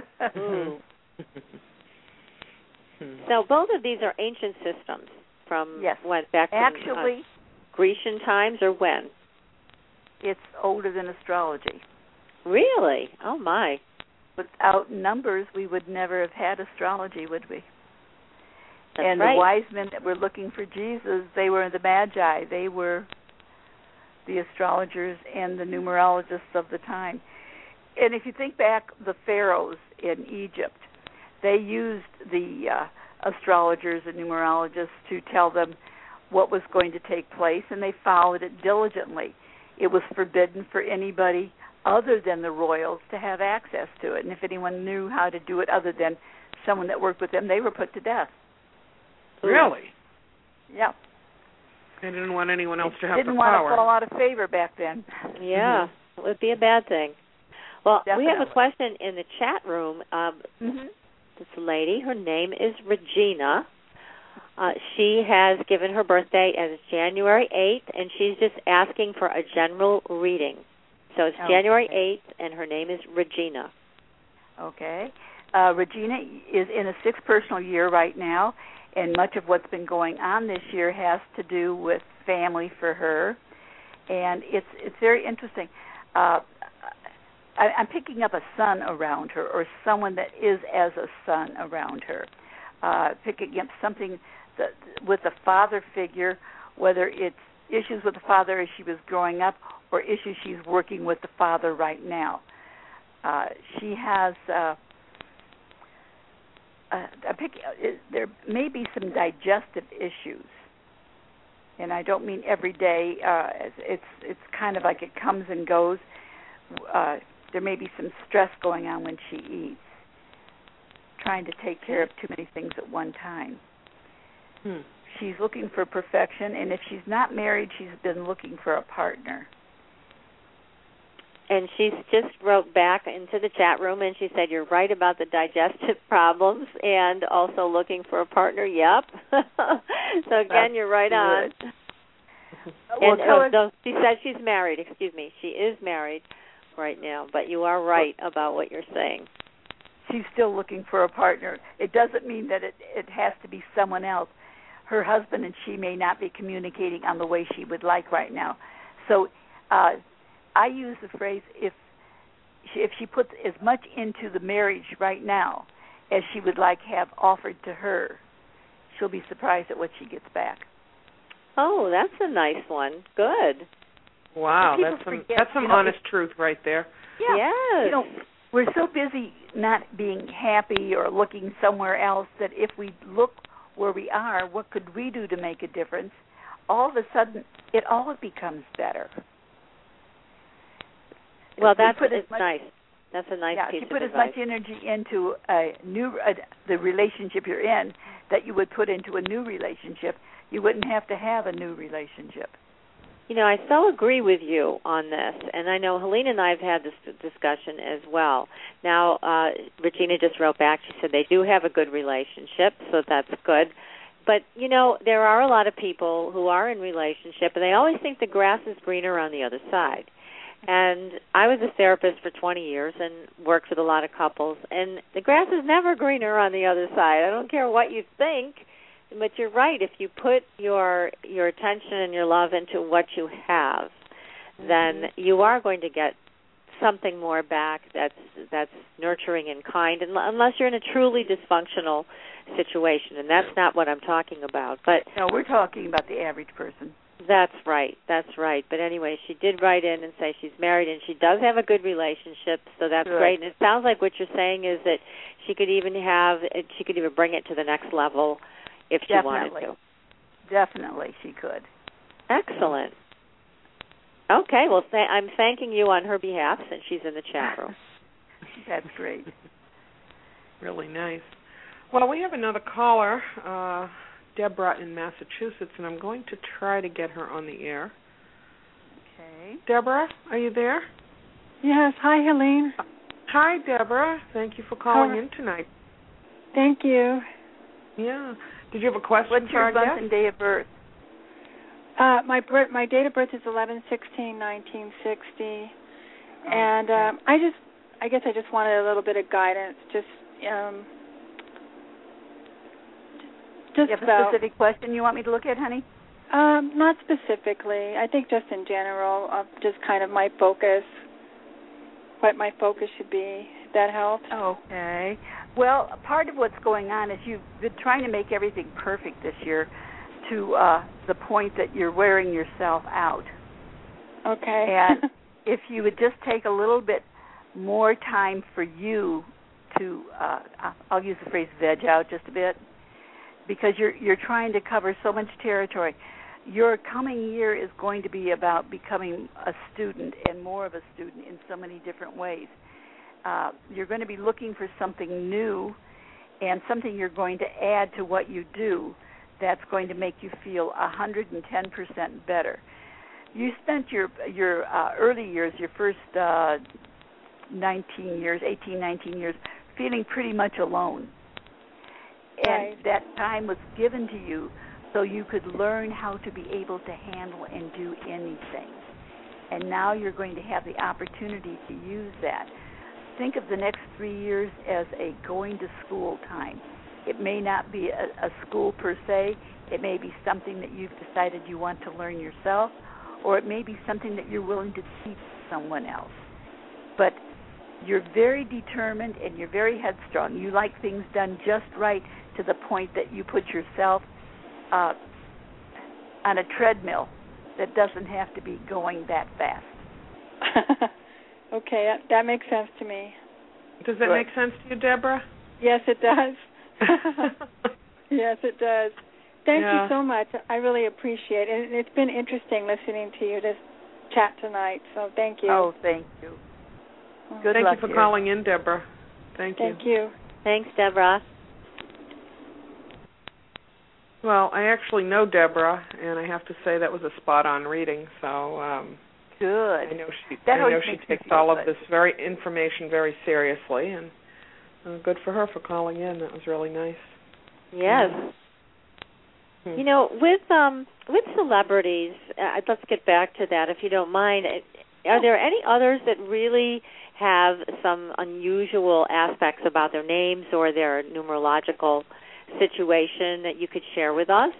So both of these are ancient systems from when? Back from actually Grecian times, or when? it's older than astrology. Really? Oh, my. Without numbers, we would never have had astrology, would we? That's and right. The wise men that were looking for Jesus, they were the Magi. They were the astrologers and the numerologists of the time. And if you think back, the pharaohs in Egypt, they used the astrologers and numerologists to tell them what was going to take place, and they followed it diligently. It was forbidden for anybody other than the royals to have access to it, and if anyone knew how to do it other than someone that worked with them, they were put to death. Really? Yeah. They didn't want anyone else to have the power. Didn't want to fall out of favor back then. Yeah, it would be a bad thing. Well, Definitely. We have a question in the chat room. This lady, her name is Regina. She has given her birthday as January 8th, and she's just asking for a general reading. So it's January 8th, and her name is Regina. Okay. Regina is in a sixth personal year right now, and much of what's been going on this year has to do with family for her. And it's very interesting. I'm picking up a son around her, or someone that is as a son around her. Picking up something with a father figure, whether it's issues with the father as she was growing up or issues she's working with the father right now. She has there may be some digestive issues, and I don't mean every day. It's kind of like it comes and goes. There may be some stress going on when she eats, trying to take care of too many things at one time. She's looking for perfection, and if she's not married, she's been looking for a partner. And she's just wrote back into the chat room, and she said, you're right about the digestive problems and also looking for a partner. Yep. So, again, you're right on. Well, she said she's married. Excuse me. She is married right now, but you are right about what you're saying. She's still looking for a partner. It doesn't mean that it has to be someone else. Her husband and she may not be communicating on the way she would like right now. So I use the phrase, if she puts as much into the marriage right now as she would like have offered to her, she'll be surprised at what she gets back. Oh, that's a nice one. Good. Wow, that's some honest truth right there. Yeah. Yes. We're so busy not being happy or looking somewhere else that if we look where we are, what could we do to make a difference? All of a sudden, it all becomes better. Well, it's nice. That's a nice piece of advice. If you put as much energy into the relationship you're in that you would put into a new relationship, you wouldn't have to have a new relationship. You know, I so agree with you on this, and I know Helene and I have had this discussion as well. Now, Regina just wrote back. She said they do have a good relationship, so that's good. But, you know, there are a lot of people who are in relationship, and they always think the grass is greener on the other side. And I was a therapist for 20 years and worked with a lot of couples, and the grass is never greener on the other side. I don't care what you think. But you're right. If you put your attention and your love into what you have, then you are going to get something more back that's nurturing and kind, unless you're in a truly dysfunctional situation, and that's not what I'm talking about. But no, we're talking about the average person. That's right. But anyway, she did write in and say she's married and she does have a good relationship, so that's great. And it sounds like what you're saying is that she could even bring it to the next level. If she wanted to. Definitely, she could. Excellent. Okay, well, I'm thanking you on her behalf since she's in the chat room. That's great. Really nice. Well, we have another caller, Deborah in Massachusetts, and I'm going to try to get her on the air. Okay. Deborah, are you there? Yes. Hi, Helene. Hi, Deborah. Thank you for calling in tonight. Thank you. Yeah. Did you have a question? What's your month and day of birth? My date of birth is 11/16/1960, and I guess I just wanted a little bit of guidance. Just you have a specific question you want me to look at, honey? Not specifically. I think just in general, just kind of my focus, what my focus should be. That helps. Okay. Well, part of what's going on is you've been trying to make everything perfect this year to the point that you're wearing yourself out. Okay. And if you would just take a little bit more time for you to, I'll use the phrase veg out just a bit, because you're trying to cover so much territory. Your coming year is going to be about becoming a student and more of a student in so many different ways. You're going to be looking for something new and something you're going to add to what you do that's going to make you feel 110% better. You spent your early years, your first 18, 19 years, feeling pretty much alone. And that time was given to you so you could learn how to be able to handle and do anything. And now you're going to have the opportunity to use that. Think of the next 3 years as a going to school time. It may not be a school per se. It may be something that you've decided you want to learn yourself, or it may be something that you're willing to teach someone else. But you're very determined and you're very headstrong. You like things done just right to the point that you put yourself on a treadmill that doesn't have to be going that fast. Okay, that makes sense to me. Does that make sense to you, Deborah? Yes, it does. Yes, it does. Thank you so much. I really appreciate it. And it's been interesting listening to you just chat tonight, so thank you. Oh, thank you. Good Thank luck you for calling in, Deborah. Thank you. Thank you. Thanks, Deborah. Well, I actually know Deborah, and I have to say that was a spot-on reading, so... Good. I know she takes all of this information very seriously, and good for her for calling in. That was really nice. Yes. You know, with celebrities, let's get back to that if you don't mind. Are there any others that really have some unusual aspects about their names or their numerological situation that you could share with us?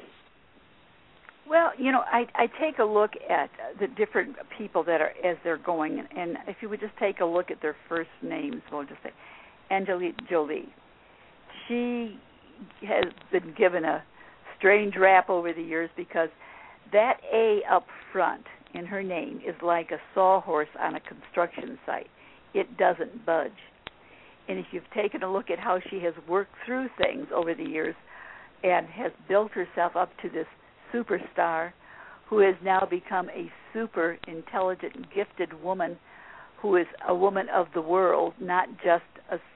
Well, you know, I take a look at the different people that are as they're going, and if you would just take a look at their first names, we'll just say Angelina Jolie. She has been given a strange rap over the years because that A up front in her name is like a sawhorse on a construction site. It doesn't budge. And if you've taken a look at how she has worked through things over the years and has built herself up to this superstar who has now become a super intelligent, gifted woman who is a woman of the world, not just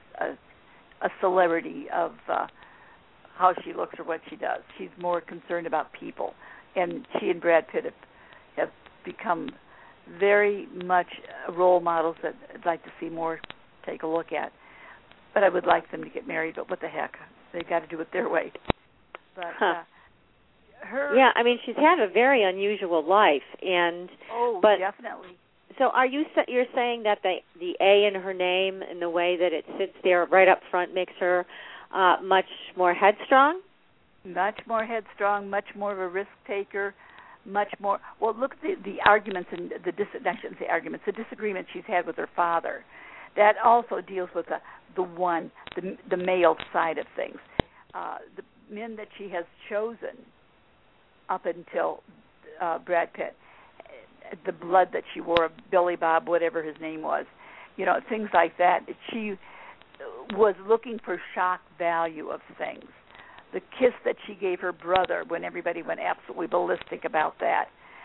a celebrity of how she looks or what she does. She's more concerned about people. And she and Brad Pitt have become very much role models that I'd like to see more take a look at. But I would like them to get married, but what the heck? They've got to do it their way. But yeah, I mean, she's had a very unusual life, and definitely. So, you're saying that the A in her name and the way that it sits there right up front makes her much more headstrong? Much more headstrong, much more of a risk taker, much more. Well, look at the arguments and the disagreements she's had with her father. That also deals with the male side of things. The men that she has chosen up until Brad Pitt, the blood that she wore, Billy Bob, whatever his name was, things like that. She was looking for shock value of things. The kiss that she gave her brother when everybody went absolutely ballistic about that.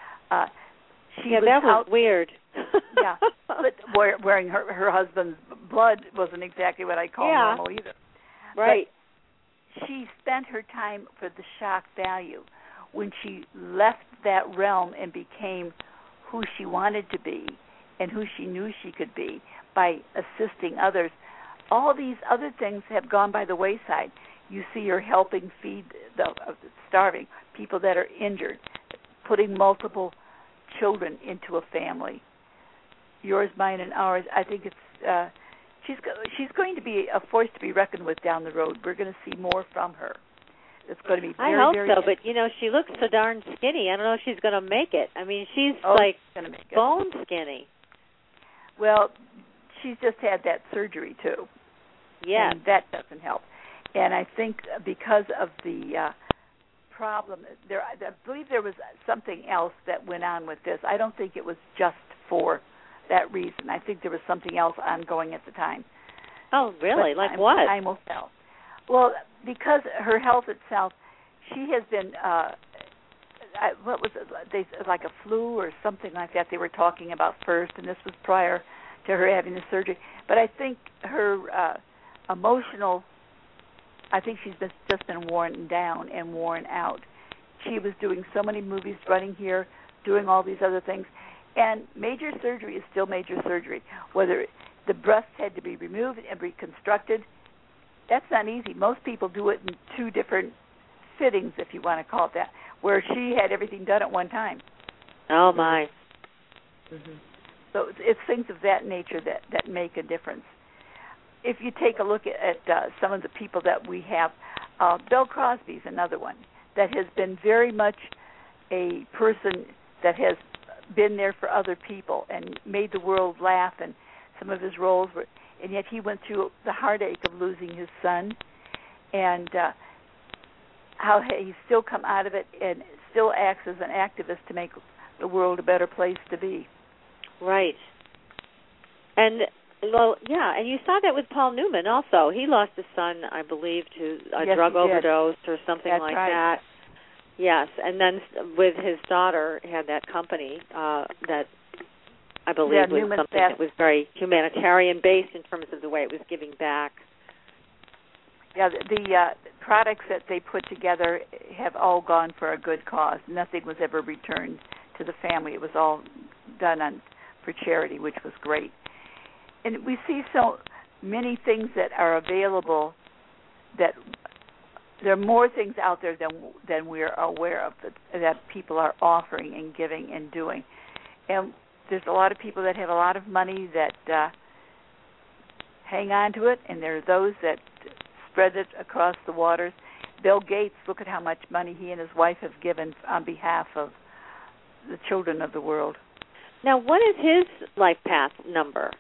That was weird. Yeah, but wearing her husband's blood wasn't exactly what I call normal either. Right. But she spent her time for the shock value. When she left that realm and became who she wanted to be and who she knew she could be by assisting others, all these other things have gone by the wayside. You see her helping feed the starving, people that are injured, putting multiple children into a family. Yours, mine, and ours. I think it's she's going to be a force to be reckoned with down the road. We're going to see more from her. It's going to be very, I hope very so, but she looks so darn skinny. I don't know if she's going to make it. I mean, she's gonna make it. Bone skinny. Well, she's just had that surgery too. Yeah, and that doesn't help. And I think because of the problem, I believe there was something else that went on with this. I don't think it was just for that reason. I think there was something else ongoing at the time. Oh, really? Like what? Time will tell. Well, because her health itself, she has been, what was it, like a flu or something like that they were talking about first, and this was prior to her having the surgery. But I think her emotional, I think she's just been worn down and worn out. She was doing so many movies, running here, doing all these other things. And major surgery is still major surgery. Whether the breast had to be removed and reconstructed, that's not easy. Most people do it in 2 different fittings, if you want to call it that, where she had everything done at one time. Oh, my. Mm-hmm. So it's things of that nature that make a difference. If you take a look at some of the people that we have, Bill Crosby's another one that has been very much a person that has been there for other people and made the world laugh, and some of his roles were, and yet he went through the heartache of losing his son, and how he's still come out of it and still acts as an activist to make the world a better place to be. Right. And, well, yeah, and you saw that with Paul Newman also. He lost his son, I believe, to a drug overdose or something like that. Yes, and then with his daughter, had that company that I believe was Newman something that was very humanitarian-based in terms of the way it was giving back. Yeah, the products that they put together have all gone for a good cause. Nothing was ever returned to the family. It was all done for charity, which was great. And we see so many things that are available that there are more things out there than we are aware of that people are offering and giving and doing. And there's a lot of people that have a lot of money that hang on to it, and there are those that spread it across the waters. Bill Gates, look at how much money he and his wife have given on behalf of the children of the world. Now, what is his life path number?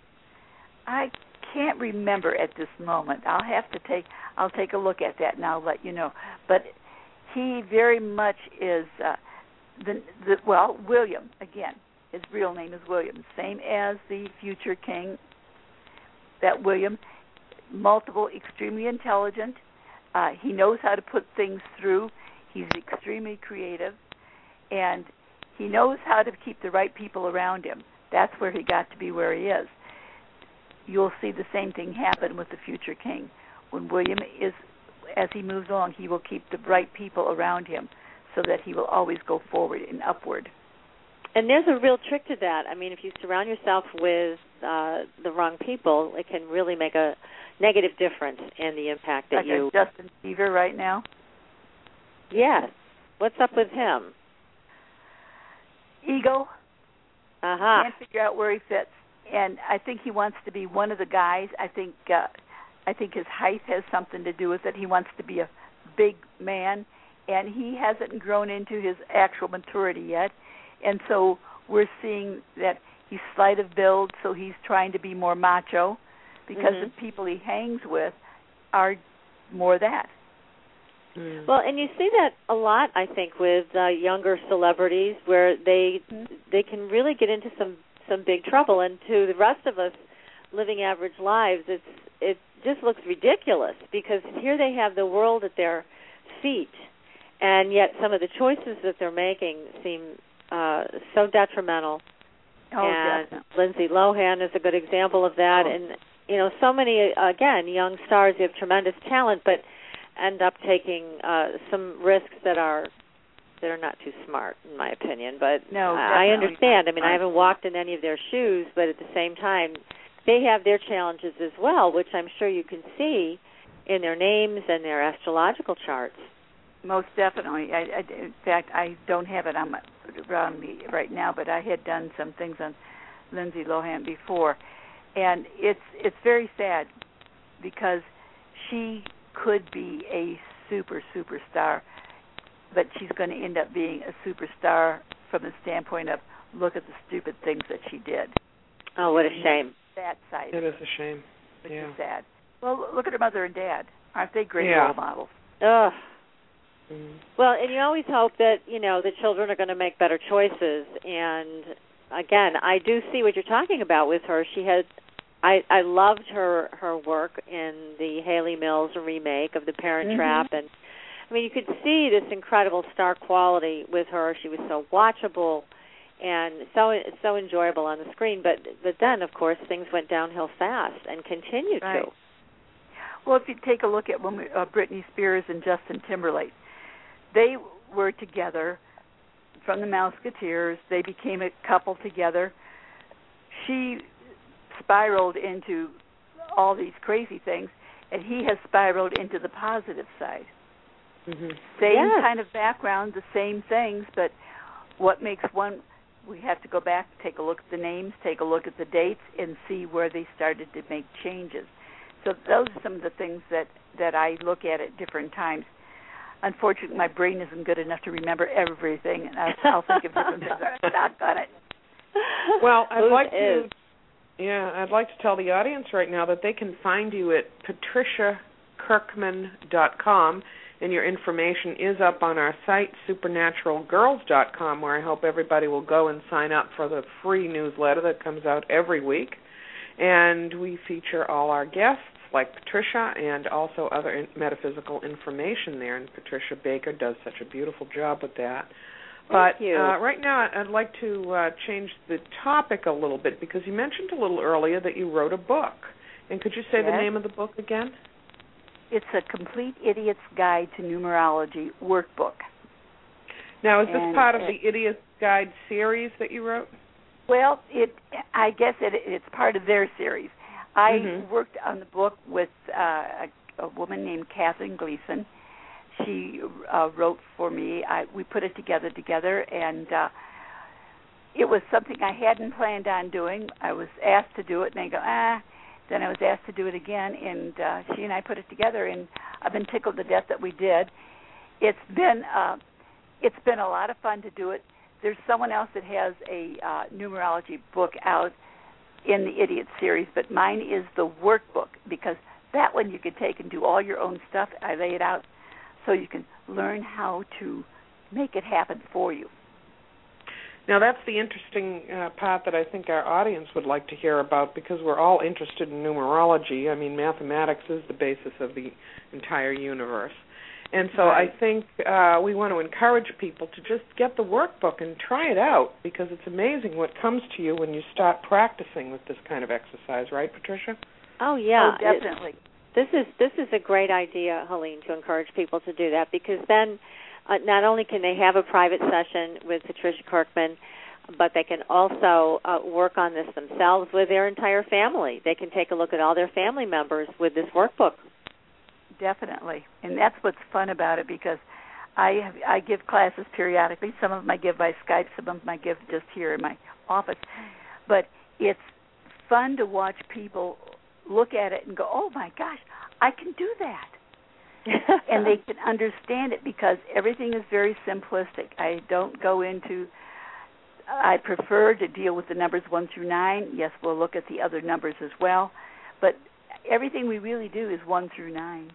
I can't remember at this moment. I'll take a look at that and I'll let you know. But he very much is William, again, his real name is William, same as the future king. That William, multiple, extremely intelligent. He knows how to put things through. He's extremely creative, and he knows how to keep the right people around him. That's where he got to be where he is. You'll see the same thing happen with the future king. When William as he moves along, he will keep the right people around him so that he will always go forward and upward. And there's a real trick to that. I mean, if you surround yourself with the wrong people, it can really make a negative difference in the impact that you... Like Justin Bieber right now? Yes. What's up with him? Ego. Uh-huh. Can't figure out where he fits. And I think he wants to be one of the guys. I think his height has something to do with it. He wants to be a big man, and he hasn't grown into his actual maturity yet. And so we're seeing that he's slight of build, so he's trying to be more macho because the people he hangs with are more that. Mm. Well, and you see that a lot, I think, with younger celebrities where they can really get into some big trouble, and to the rest of us living average lives, it just looks ridiculous because here they have the world at their feet, and yet some of the choices that they're making seem so detrimental. And definitely. Lindsay Lohan is a good example of that, and so many again young stars who have tremendous talent, but end up taking some risks that are not too smart, in my opinion. But no, I understand. I mean, I haven't walked in any of their shoes, but at the same time, they have their challenges as well, which I'm sure you can see in their names and their astrological charts. Most definitely. In fact, I don't have it around me right now, but I had done some things on Lindsay Lohan before, and it's very sad because she could be a superstar, but she's going to end up being a superstar from the standpoint of look at the stupid things that she did. Oh, what a shame. That side. It is a shame. Which is sad. Well, look at her mother and dad. Aren't they great role models? Ugh. Mm-hmm. Well, and you always hope that, the children are going to make better choices. And, again, I do see what you're talking about with her. She had, I loved her work in the Haley Mills remake of The Parent Trap. And, you could see this incredible star quality with her. She was so watchable and so enjoyable on the screen. But then, of course, things went downhill fast and continue to. Well, if you take a look at when Britney Spears and Justin Timberlake, they were together from the Mouseketeers. They became a couple together. She spiraled into all these crazy things, and he has spiraled into the positive side. Same kind of background, the same things, but what makes one, we have to go back, take a look at the names, take a look at the dates, and see where they started to make changes. So those are some of the things that I look at different times. Unfortunately, my brain isn't good enough to remember everything, and I'll think of different things. I'm not on it. Well, I'd like to tell the audience right now that they can find you at patriciakirkman.com, and your information is up on our site, supernaturalgirls.com, where I hope everybody will go and sign up for the free newsletter that comes out every week. And we feature all our guests, like Patricia, and also other metaphysical information there. And Patricia Baker does such a beautiful job with that. Thank you. Right now, I'd like to change the topic a little bit, because you mentioned a little earlier that you wrote a book. And could you say the name of the book again? It's a Complete Idiot's Guide to Numerology workbook. Now, is this part of the Idiot's Guide series that you wrote? Well, I guess it's part of their series. I worked on the book with a woman named Catherine Gleason. She wrote for me. We put it together, and it was something I hadn't planned on doing. I was asked to do it, and I go, Then I was asked to do it again, and she and I put it together, and I've been tickled to death that we did. It's been a lot of fun to do it. There's someone else that has a numerology book out in the Idiot series, but mine is the workbook, because that one you can take and do all your own stuff. I lay it out so you can learn how to make it happen for you. Now, that's the interesting part that I think our audience would like to hear about, because we're all interested in numerology. I mean, mathematics is the basis of the entire universe. And so I think we want to encourage people to just get the workbook and try it out, because it's amazing what comes to you when you start practicing with this kind of exercise, right, Patricia? Oh, yeah. Oh, definitely. This is a great idea, Helene, to encourage people to do that, because then not only can they have a private session with Patricia Kirkman, but they can also work on this themselves with their entire family. They can take a look at all their family members with this workbook. Definitely, and that's what's fun about it, because I give classes periodically. Some of them I give by Skype, some of them I give just here in my office. But it's fun to watch people look at it and go, oh, my gosh, I can do that. And they can understand it, because everything is very simplistic. I don't go into – I prefer to deal with the numbers 1 through 9. Yes, we'll look at the other numbers as well. But everything we really do is 1 through 9.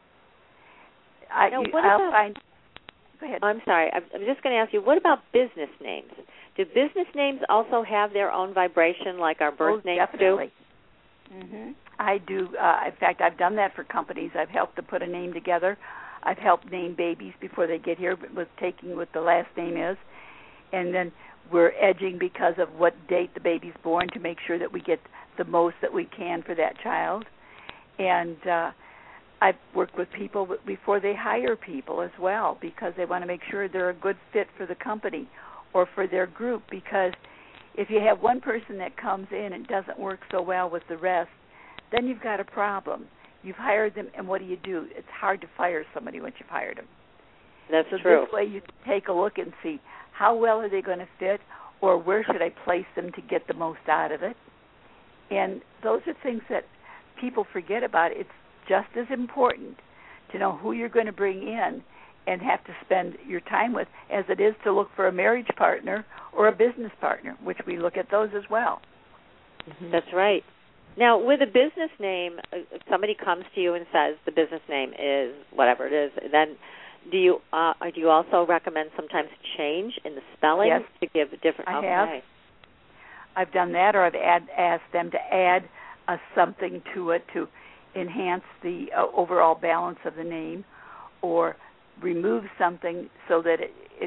Go ahead. I'm sorry. I'm just going to ask you, what about business names? Do business names also have their own vibration like our birth names definitely. Do? Mm-hmm. I do. In fact, I've done that for companies. I've helped to put a name together. I've helped name babies before they get here, with taking what the last name is. And then we're edging because of what date the baby's born to make sure that we get the most that we can for that child. And I've worked with people before they hire people as well, because they want to make sure they're a good fit for the company or for their group, because if you have one person that comes in and doesn't work so well with the rest, then you've got a problem. You've hired them, and what do? It's hard to fire somebody once you've hired them. That's so true. This way you can take a look and see how well are they going to fit, or where should I place them to get the most out of it. And those are things that people forget about. It's just as important to know who you're going to bring in and have to spend your time with, as it is to look for a marriage partner or a business partner, which we look at those as well. Mm-hmm. That's right. Now, with a business name, if somebody comes to you and says the business name is whatever it is, then do you also recommend sometimes change in the spelling to give a different? I have. I've done that, or I've asked them to add something to it to enhance the overall balance of the name, or remove something so that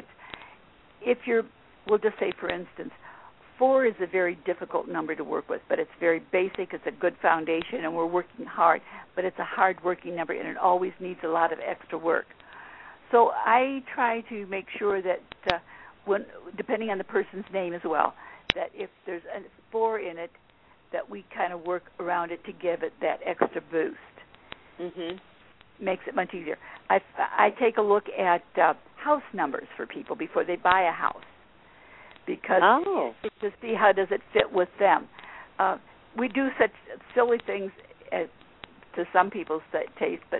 we'll just say, for instance, 4 is a very difficult number to work with, but it's very basic. It's a good foundation, and we're working hard, but it's a hard-working number, and it always needs a lot of extra work. So I try to make sure that, depending on the person's name as well, that if there's a 4 in it, that we kind of work around it to give it that extra boost. Mm-hmm. Makes it much easier. I take a look at house numbers for people before they buy a house, because to see how does it fit with them. We do such silly things to some people's taste, but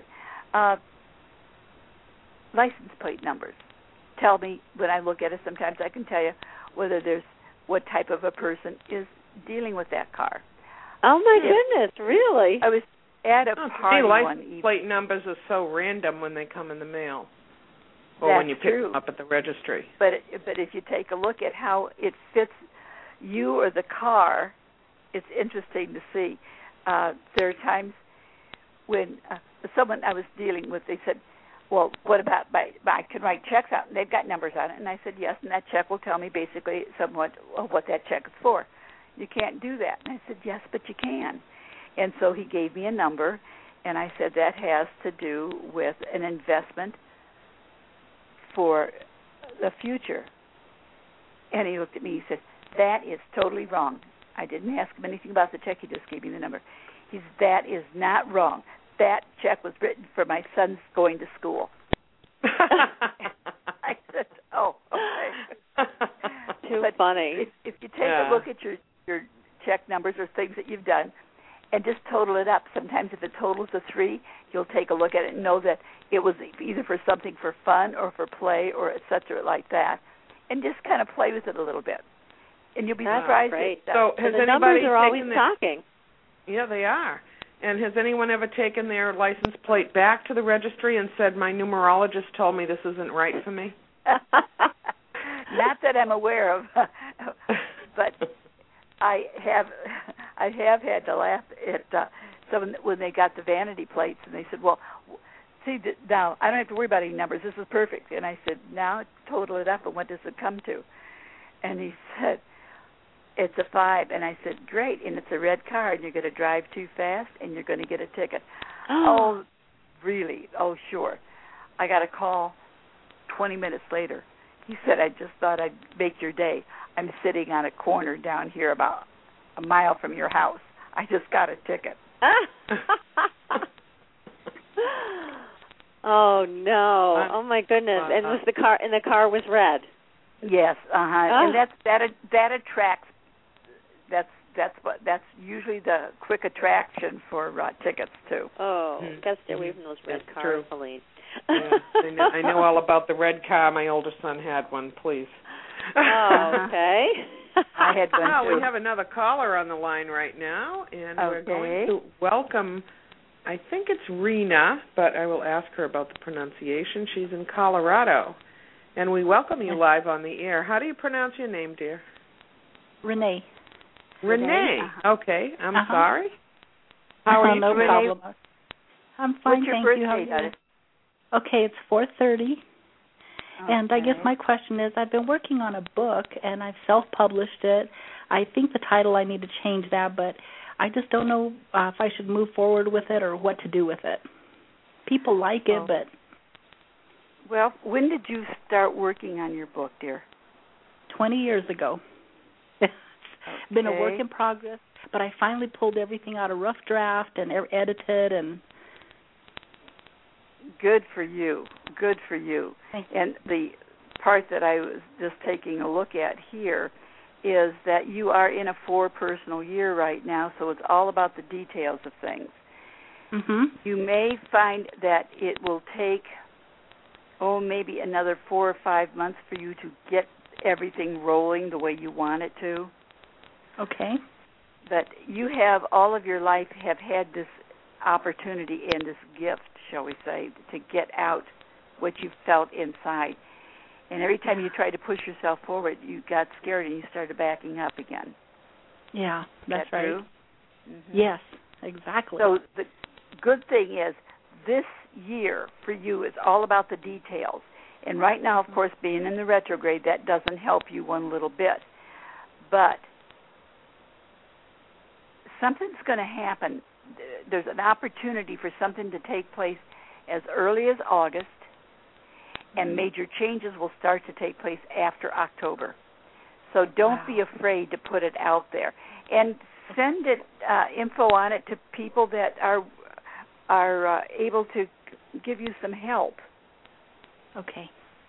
license plate numbers tell me, when I look at it, sometimes I can tell you what type of a person is dealing with that car. Oh my goodness, really? I was at a party license plate numbers are so random when they come in the mail, or when you pick them up at the registry. But if you take a look at how it fits you or the car, it's interesting to see. There are times when someone I was dealing with, they said, well, what about I can write checks out, and they've got numbers on it. And I said, yes, and that check will tell me basically somewhat of what that check is for. You can't do that. And I said, yes, but you can. And so he gave me a number, and I said, that has to do with an investment for the future. And he looked at me, he said, that is totally wrong. I didn't ask him anything about the check, he just gave me the number. He said, that is not wrong. That check was written for my son's going to school. I said, oh, okay. Too funny. If you take a look at your check numbers or things that you've done and just total it up, sometimes if it totals a 3, you'll take a look at it and know that it was either for something for fun or for play or et cetera like that, and just kind of play with it a little bit. And you'll be surprised. Great. So has the numbers are always talking. Yeah, they are. And has anyone ever taken their license plate back to the registry and said, my numerologist told me this isn't right for me? Not that I'm aware of, but I have had to laugh at someone when they got the vanity plates, and they said, well, see, now I don't have to worry about any numbers. This is perfect. And I said, now total it up, and what does it come to? And he said, it's a 5. And I said, great, and it's a red car, and you're going to drive too fast, and you're going to get a ticket. Oh, really? Oh, sure. I got a call 20 minutes later. He said, I just thought I'd make your day. I'm sitting on a corner down here about a mile from your house. I just got a ticket. Oh, no. Oh, my goodness. And the car was red? Yes, and that attracts. That's usually the quick attraction for tickets too. Oh, gotta stay away from those red cars, Helene. Yeah, I know all about the red car. My oldest son had one. Please. Oh, okay. I had one too. We have another caller on the line right now, and we're going to welcome. I think it's Rena, but I will ask her about the pronunciation. She's in Colorado, and we welcome you live on the air. How do you pronounce your name, dear? Renee. Renee. Okay. I'm sorry. How are you? No problem. I'm fine, What's your thank you. How birthday, are you? Okay, it's 4:30. And I guess my question is, I've been working on a book, and I've self-published it. I think the title, I need to change that, but I just don't know if I should move forward with it or what to do with it. People like it, but... Well, when did you start working on your book, dear? 20 years ago. It's been a work in progress, but I finally pulled everything out of rough draft and edited and... Good for you. Good for you. Thank you. And the part that I was just taking a look at here is that you are in a 4 personal year right now, so it's all about the details of things. You may find that it will take, maybe another 4 or 5 months for you to get everything rolling the way you want it to. Okay. But you have all of your life have had this opportunity and this gift, shall we say, to get out what you felt inside. And every time you tried to push yourself forward, you got scared and you started backing up again. Yeah, that's right. True? Yes, exactly. So the good thing is this year for you is all about the details. And right now, of course, being in the retrograde, that doesn't help you one little bit. But something's going to happen. There's an opportunity for something to take place as early as August, and major changes will start to take place after October. So don't be afraid to put it out there. And send it info on it to people that are able to give you some help. Okay.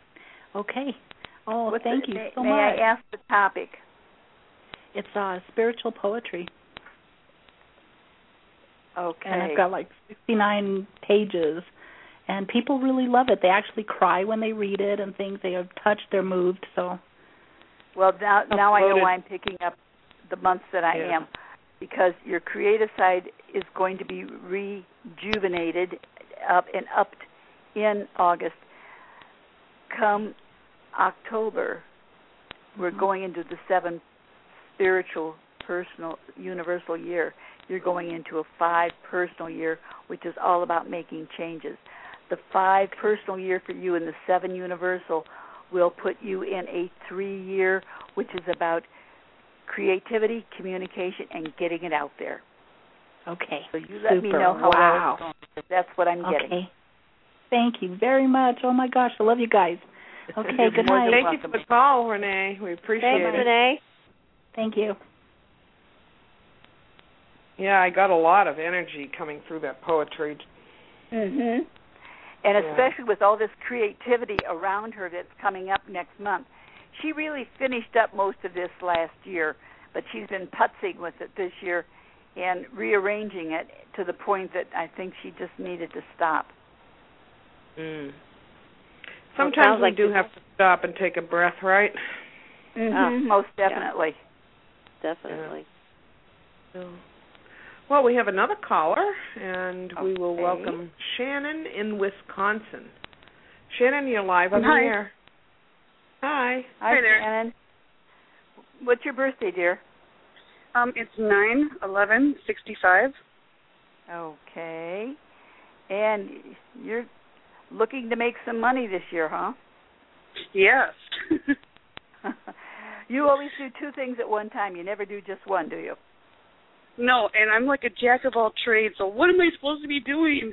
Oh, thank you so much. May I ask the topic? It's spiritual poetry. Okay. And I've got like 69 pages, and people really love it. They actually cry when they read it and things. They are touched, they're moved. So. Well, now I know why I'm picking up the months that I am, because your creative side is going to be rejuvenated upped in August. Come October, we're going into the 7th spiritual, personal, universal year. You're going into a 5 personal year, which is all about making changes. The 5 personal year for you and the 7 universal will put you in a 3 year, which is about creativity, communication, and getting it out there. Okay. So you let me know how well it's going. That's what I'm getting. Okay. Thank you very much. Oh, my gosh, I love you guys. Okay, good night. Thank you for the call, Renee. We appreciate it. Thanks, Renee. Thank you. Yeah, I got a lot of energy coming through that poetry. And especially with all this creativity around her that's coming up next month. She really finished up most of this last year, but she's been putzing with it this year and rearranging it to the point that I think she just needed to stop. Sometimes we do have to stop and take a breath, right? Most definitely. Yeah. Definitely. Yeah. Well, we have another caller, and we will welcome Shannon in Wisconsin. Shannon, you're live on the air. Hi. Hi there. Shannon. What's your birthday, dear? It's 9/11/65. Okay. And you're looking to make some money this year, huh? Yes. You always do 2 things at one time. You never do just one, do you? No, and I'm like a jack of all trades, so what am I supposed to be doing?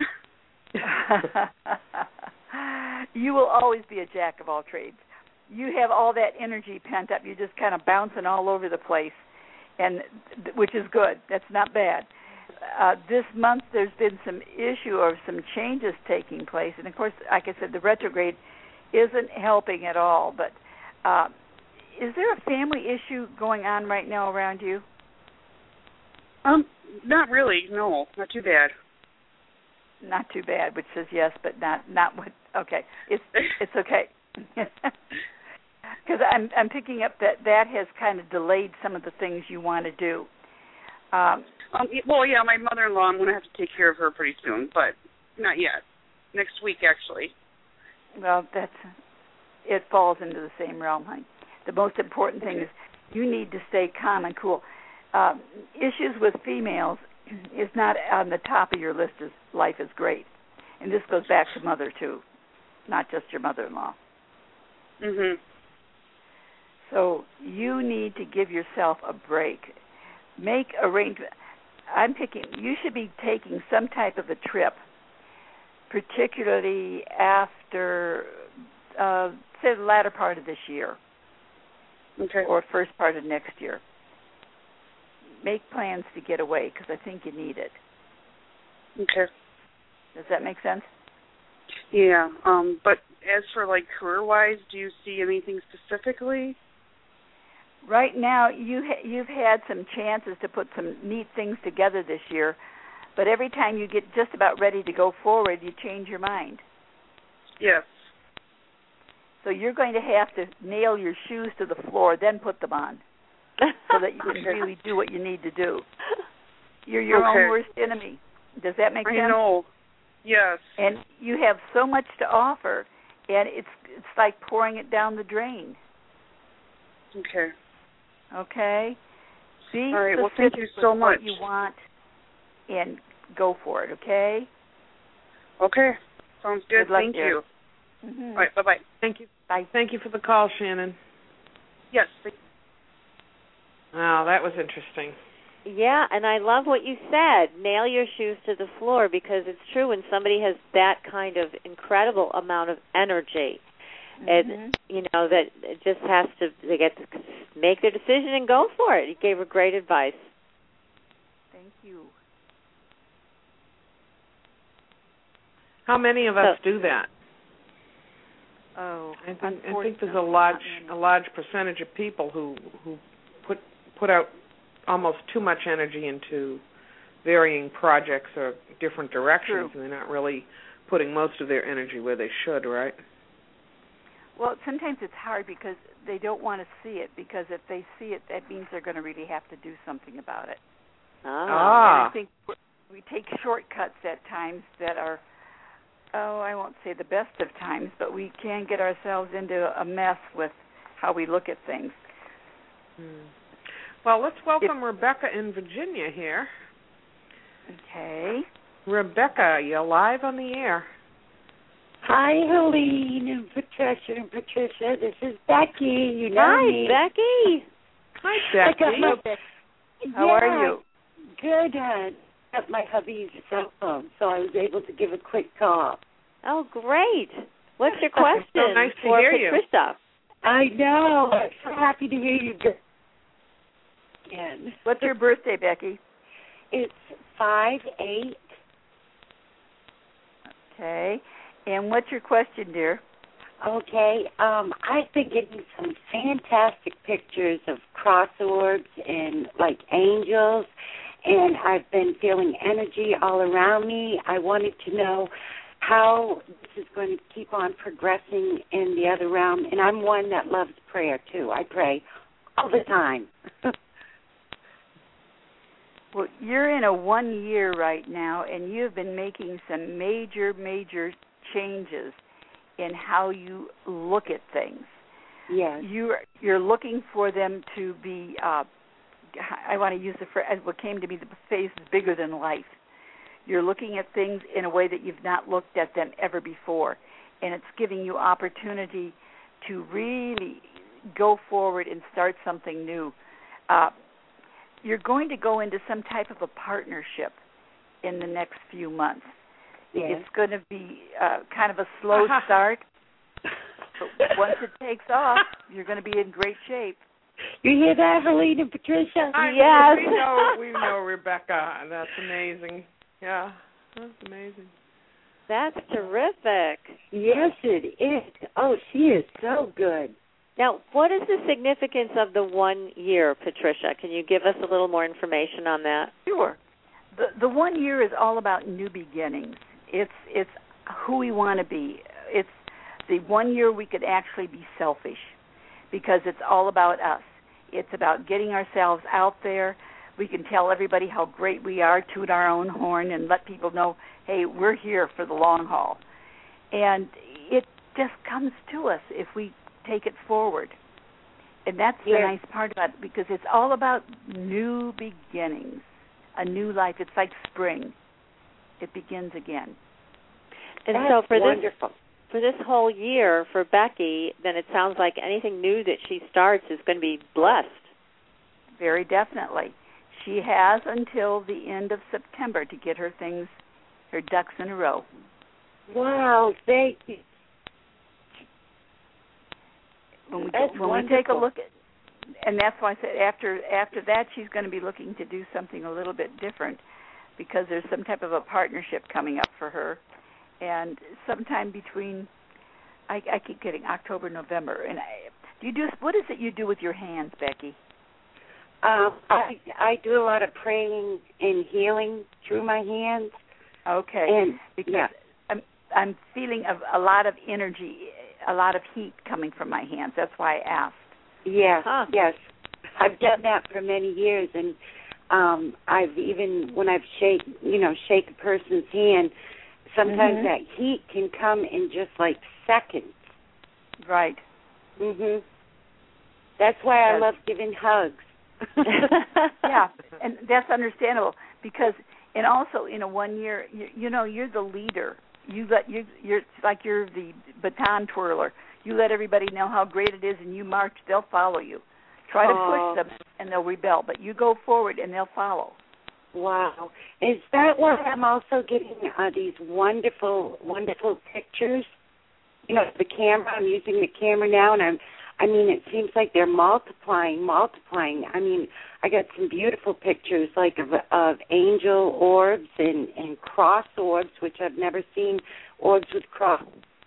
You will always be a jack of all trades. You have all that energy pent up. You're just kind of bouncing all over the place, and which is good. That's not bad. This month there's been some issue or some changes taking place, and of course, like I said, the retrograde isn't helping at all. But is there a family issue going on right now around you? Not really. No, not too bad. Not too bad, which says yes, but not what. Okay, it's okay. Because I'm picking up that has kind of delayed some of the things you want to do. Well, yeah, my mother-in-law, I'm going to have to take care of her pretty soon, but not yet. Next week, actually. Well, it falls into the same realm, honey. The most important thing is you need to stay calm and cool. Issues with females is not on the top of your list as life is great. And this goes back to mother, too, not just your mother-in-law. So you need to give yourself a break. Make arrangements. You should be taking some type of a trip, particularly after, say, the latter part of this year. Okay. Or first part of next year. Make plans to get away because I think you need it. Okay. Does that make sense? Yeah. But as for like career-wise, do you see anything specifically? Right now, you've had some chances to put some neat things together this year. But every time you get just about ready to go forward, you change your mind. Yes. So you're going to have to nail your shoes to the floor, then put them on, so that you can really do what you need to do. You're your own worst enemy. Does that make sense? I know. Yes. And you have so much to offer, and it's like pouring it down the drain. Okay. Okay? Be all right. Well, specific thank you so much. what you want, and go for it, okay? Okay. Sounds good. Good luck, thank dear. you. Mm-hmm. All right. Bye-bye. Thank you. Bye. Thank you for the call, Shannon. Yes. Oh, that was interesting. Yeah, and I love what you said. Nail your shoes to the floor, because it's true when somebody has that kind of incredible amount of energy, it, you know, that it just has to, they get to make their decision and go for it. You gave her great advice. Thank you. How many of us do that? Oh, I think there's a large percentage of people who put out almost too much energy into varying projects or different directions, and they're not really putting most of their energy where they should, right? Well, sometimes it's hard because they don't want to see it, because if they see it, that means they're going to really have to do something about it. And I think we take shortcuts at times that are, I won't say the best of times, but we can get ourselves into a mess with how we look at things. Well, let's welcome Rebecca in Virginia here. Okay. Rebecca, you're live on the air. Hi, Helene and Patricia. This is Becky. You know me. Hi, Becky. Hi, Becky. How are you? Good, hon. Got my hubby's cell phone, so I was able to give a quick call. Oh, great. What's your question so nice to for hear Patricia? You. I know. I'm so happy to hear you again. What's your birthday, Becky? It's 5/8. Okay. And what's your question, dear? Okay. I've been getting some fantastic pictures of cross orbs and like angels, and I've been feeling energy all around me. I wanted to know how this is going to keep on progressing in the other realm, and I'm one that loves prayer too. I pray all the time. Well, you're in a 1 year right now, and you've been making some major changes in how you look at things. Yes. You're looking for them to be, I want to use the phrase, what came to me, the phase is bigger than life. You're looking at things in a way that you've not looked at them ever before, and it's giving you opportunity to really go forward and start something new. You're going to go into some type of a partnership in the next few months. Yes. It's going to be kind of a slow start, but once it takes off, you're going to be in great shape. You hear that, Helene and Patricia? Yes. We know Rebecca. That's amazing. Yeah, that's amazing. That's terrific. Yes, it is. Oh, she is so good. Now, what is the significance of the 1 year, Patricia? Can you give us a little more information on that? Sure. The 1 year is all about new beginnings. It's who we want to be. It's the 1 year we could actually be selfish, because it's all about us. It's about getting ourselves out there. We can tell everybody how great we are, toot our own horn, and let people know, hey, we're here for the long haul. And it just comes to us if we take it forward. And that's the nice part about it, because it's all about new beginnings, a new life. It's like spring. It begins again. And that's so for wonderful. For this whole year for Becky, then it sounds like anything new that she starts is going to be blessed. Very definitely. She has until the end of September to get her ducks in a row. Wow, thank you. When we take a look at, and that's why I said after that she's going to be looking to do something a little bit different, because there's some type of a partnership coming up for her, and sometime between, I keep getting October, November, and what is it you do with your hands, Becky? I do a lot of praying and healing through my hands. Okay. And because I'm feeling a lot of energy, a lot of heat coming from my hands. That's why I asked. Yes, yes. I've done that for many years, and I've even when I've shake a person's hand, sometimes that heat can come in just like seconds. Right. Mhm. That's why I love giving hugs. Yeah, and that's understandable because, and also in a 1 year, you're the leader. You're like you're the baton twirler. You let everybody know how great it is, and you march. They'll follow you. Try to push them, and they'll rebel. But you go forward, and they'll follow. Wow. Is that why I'm also getting these wonderful, wonderful pictures? The camera. I'm using the camera now, and it seems like they're multiplying. I mean, I got some beautiful pictures like of angel orbs and cross orbs, which I've never seen orbs with cross.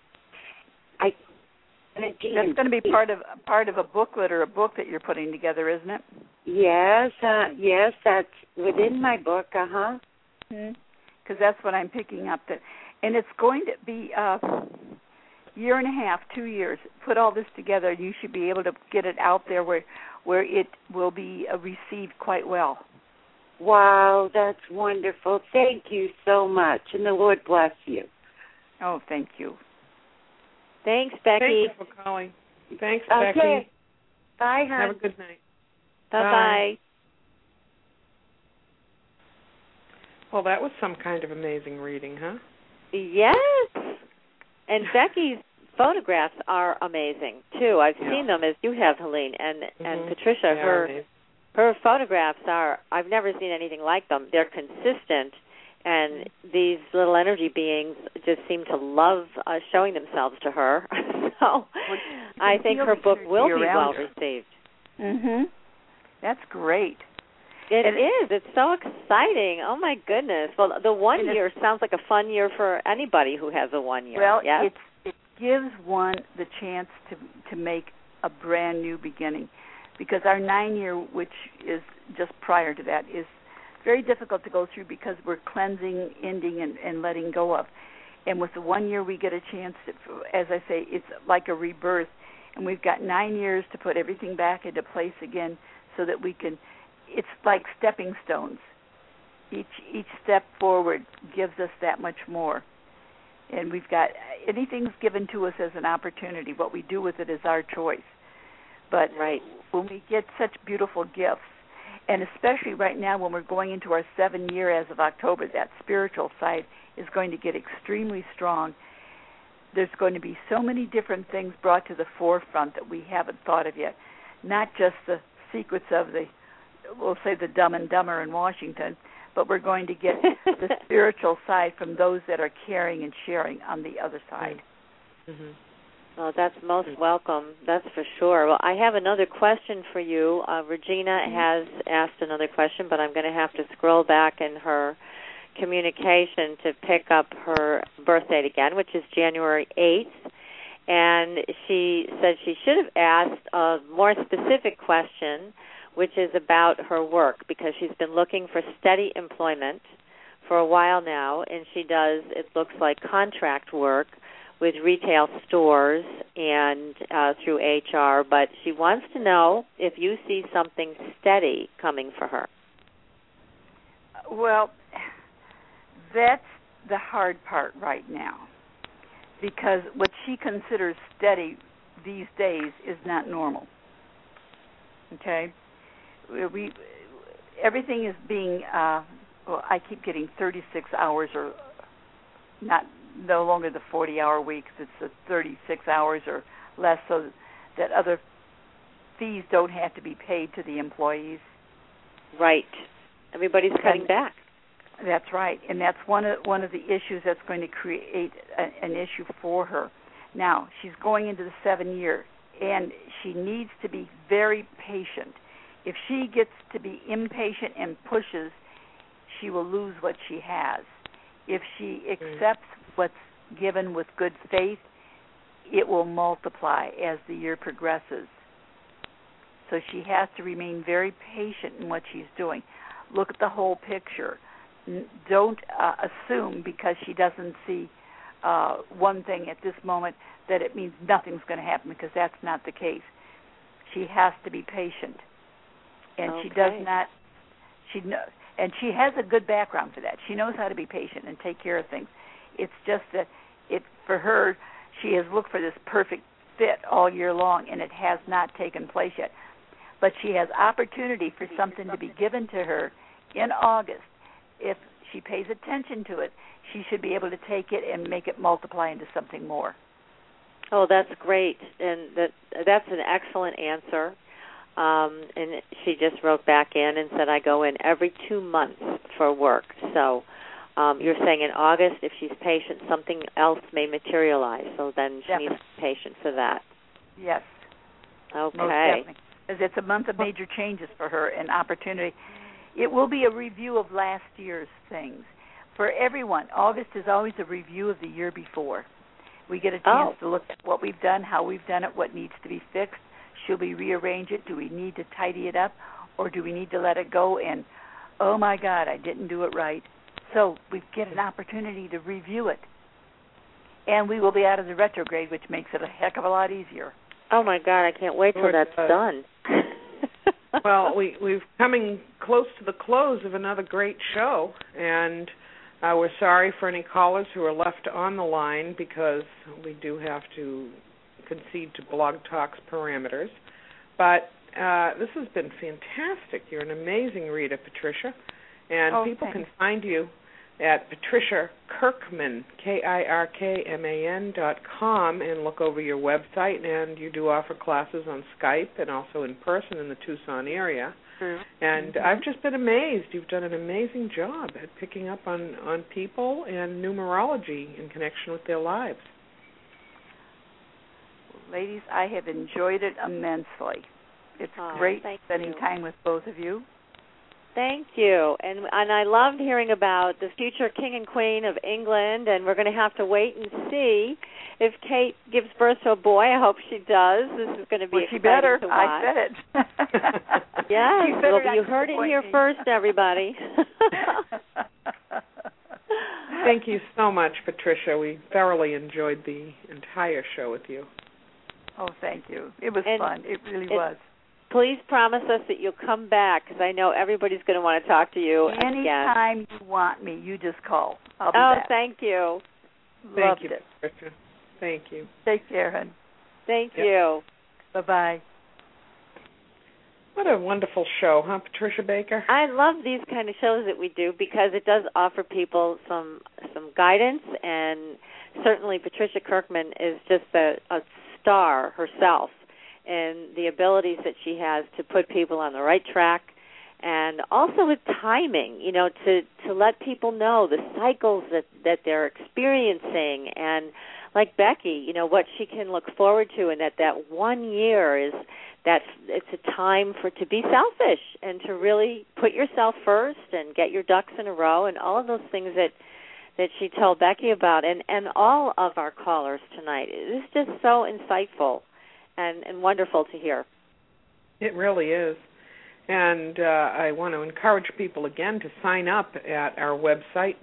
That's going to be part of a booklet or a book that you're putting together, isn't it? Yes, yes, that's within my book. Because that's what I'm picking up. And it's going to be year and a half, 2 years. Put all this together, and you should be able to get it out there where it will be received quite well. Wow, that's wonderful. Thank you so much, and the Lord bless you. Oh, thank you. Thanks, Becky. Thank you for calling. Thanks, okay. Becky. Bye, hon. Have a good night. Bye-bye. Well, that was some kind of amazing reading, huh? Yes. And Becky's photographs are amazing, too. I've seen them, as you have, Helene. And Patricia, her photographs are, I've never seen anything like them. They're consistent. And these little energy beings just seem to love showing themselves to her. So I think her book will be well received. That's great. It is. It's so exciting. Oh, my goodness. Well, the 1 year sounds like a fun year for anybody who has a 1 year. Well, yes? it gives one the chance to make a brand new beginning. Because our 9 year, which is just prior to that, is very difficult to go through because we're cleansing, ending, and letting go of. And with the 1 year, we get a chance to, as I say, it's like a rebirth. And we've got 9 years to put everything back into place again so that we can, it's like stepping stones. Each step forward gives us that much more. And we've got, anything's given to us as an opportunity. What we do with it is our choice. But when we get such beautiful gifts, and especially right now when we're going into our 7 year as of October, that spiritual side is going to get extremely strong. There's going to be so many different things brought to the forefront that we haven't thought of yet. Not just the secrets of we'll say the Dumb and Dumber in Washington, but we're going to get the spiritual side from those that are caring and sharing on the other side. Well, that's most welcome, that's for sure. Well, I have another question for you. Regina has asked another question, but I'm going to have to scroll back in her communication to pick up her birth date again, which is January 8th. And she said she should have asked a more specific question, which is about her work, because she's been looking for steady employment for a while now, and she does, it looks like, contract work with retail stores and through HR, but she wants to know if you see something steady coming for her. Well, that's the hard part right now, because what she considers steady these days is not normal. Okay? Everything is being, I keep getting 36 hours or no longer the 40-hour weeks. It's the 36 hours or less, so that other fees don't have to be paid to the employees. Right. Everybody's cutting back. That's right, and that's one of the issues that's going to create an issue for her. Now, she's going into the 7 year, and she needs to be very patient. If she gets to be impatient and pushes, she will lose what she has. If she accepts what's given with good faith, it will multiply as the year progresses. So she has to remain very patient in what she's doing. Look at the whole picture. Don't assume because she doesn't see one thing at this moment that it means nothing's going to happen, because that's not the case. She has to be patient. And she does not, and she has a good background for that. She knows how to be patient and take care of things. It's just that for her, she has looked for this perfect fit all year long, and it has not taken place yet. But she has opportunity for something to be given to her in August. If she pays attention to it, she should be able to take it and make it multiply into something more. Oh, that's great, and that's an excellent answer. And she just wrote back in and said, I go in every 2 months for work. So you're saying in August, if she's patient, something else may materialize. So then she needs to be patient for that. Yes. Okay. Most definitely. Because it's a month of major changes for her and opportunity. It will be a review of last year's things. For everyone, August is always a review of the year before. We get a chance to look at what we've done, how we've done it, what needs to be fixed. Should we rearrange it? Do we need to tidy it up? Or do we need to let it go and, oh, my God, I didn't do it right. So we get an opportunity to review it. And we will be out of the retrograde, which makes it a heck of a lot easier. Oh, my God, I can't wait till that's done. Well, we've coming close to the close of another great show, and we're sorry for any callers who are left on the line because we do have to concede to Blog Talk's parameters. But this has been fantastic. You're an amazing reader, Patricia. And people can find you at Patricia Kirkman, KIRKMAN.com, and look over your website. And you do offer classes on Skype and also in person in the Tucson area. Mm-hmm. And I've just been amazed. You've done an amazing job at picking up on people and numerology in connection with their lives. Ladies, I have enjoyed it immensely. It's great spending time with both of you. Thank you. And I loved hearing about the future king and queen of England, and we're going to have to wait and see if Kate gives birth to a boy. I hope she does. This is going to be exciting better. to watch. I said it. Yes, well, you heard it here first, everybody. Thank you so much, Patricia. We thoroughly enjoyed the entire show with you. Oh, thank you. It was fun. It really was. Please promise us that you'll come back, because I know everybody's going to want to talk to you again. Anytime you want me, you just call. I'll be back. Thank you. Thank you, Patricia. Thank you. Take care, hon. Thank you. Bye-bye. What a wonderful show, huh, Patricia Baker? I love these kind of shows that we do because it does offer people some guidance, and certainly Patricia Kirkman is just a star herself, and the abilities that she has to put people on the right track, and also with timing, to let people know the cycles that they're experiencing, and like Becky, what she can look forward to, and that 1 year is that it's a time to be selfish and to really put yourself first and get your ducks in a row, and all of those things that she told Becky about, and all of our callers tonight. It is just so insightful and wonderful to hear. It really is. And I want to encourage people again to sign up at our website,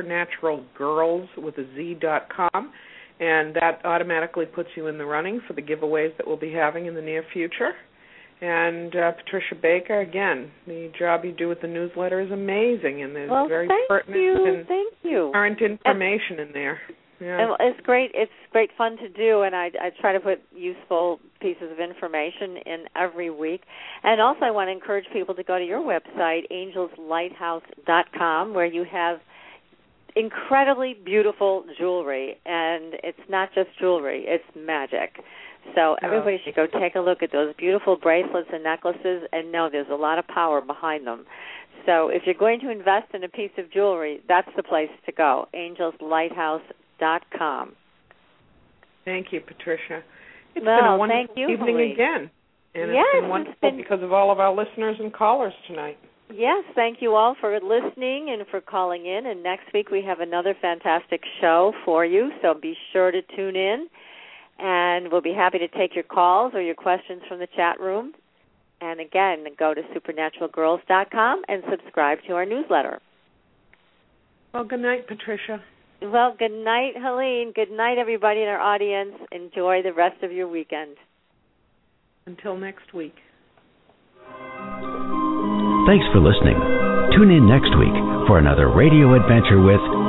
supernaturalgirls.com, and that automatically puts you in the running for the giveaways that we'll be having in the near future. And Patricia Baker, again, the job you do with the newsletter is amazing, and there's very pertinent and current information in there. Yeah. And it's great. It's great fun to do, and I try to put useful pieces of information in every week. And also I want to encourage people to go to your website, angelslighthouse.com, where you have incredibly beautiful jewelry, and it's not just jewelry, it's magic. So everybody should go take a look at those beautiful bracelets and necklaces and know there's a lot of power behind them. So if you're going to invest in a piece of jewelry, that's the place to go, angelslighthouse.com. Thank you, Patricia. It's been a wonderful evening again. And it's been wonderful because of all of our listeners and callers tonight. Yes, thank you all for listening and for calling in. And next week we have another fantastic show for you, so be sure to tune in. And we'll be happy to take your calls or your questions from the chat room. And again, go to supernaturalgirls.com and subscribe to our newsletter. Well, good night, Patricia. Well, good night, Helene. Good night, everybody in our audience. Enjoy the rest of your weekend. Until next week. Thanks for listening. Tune in next week for another radio adventure with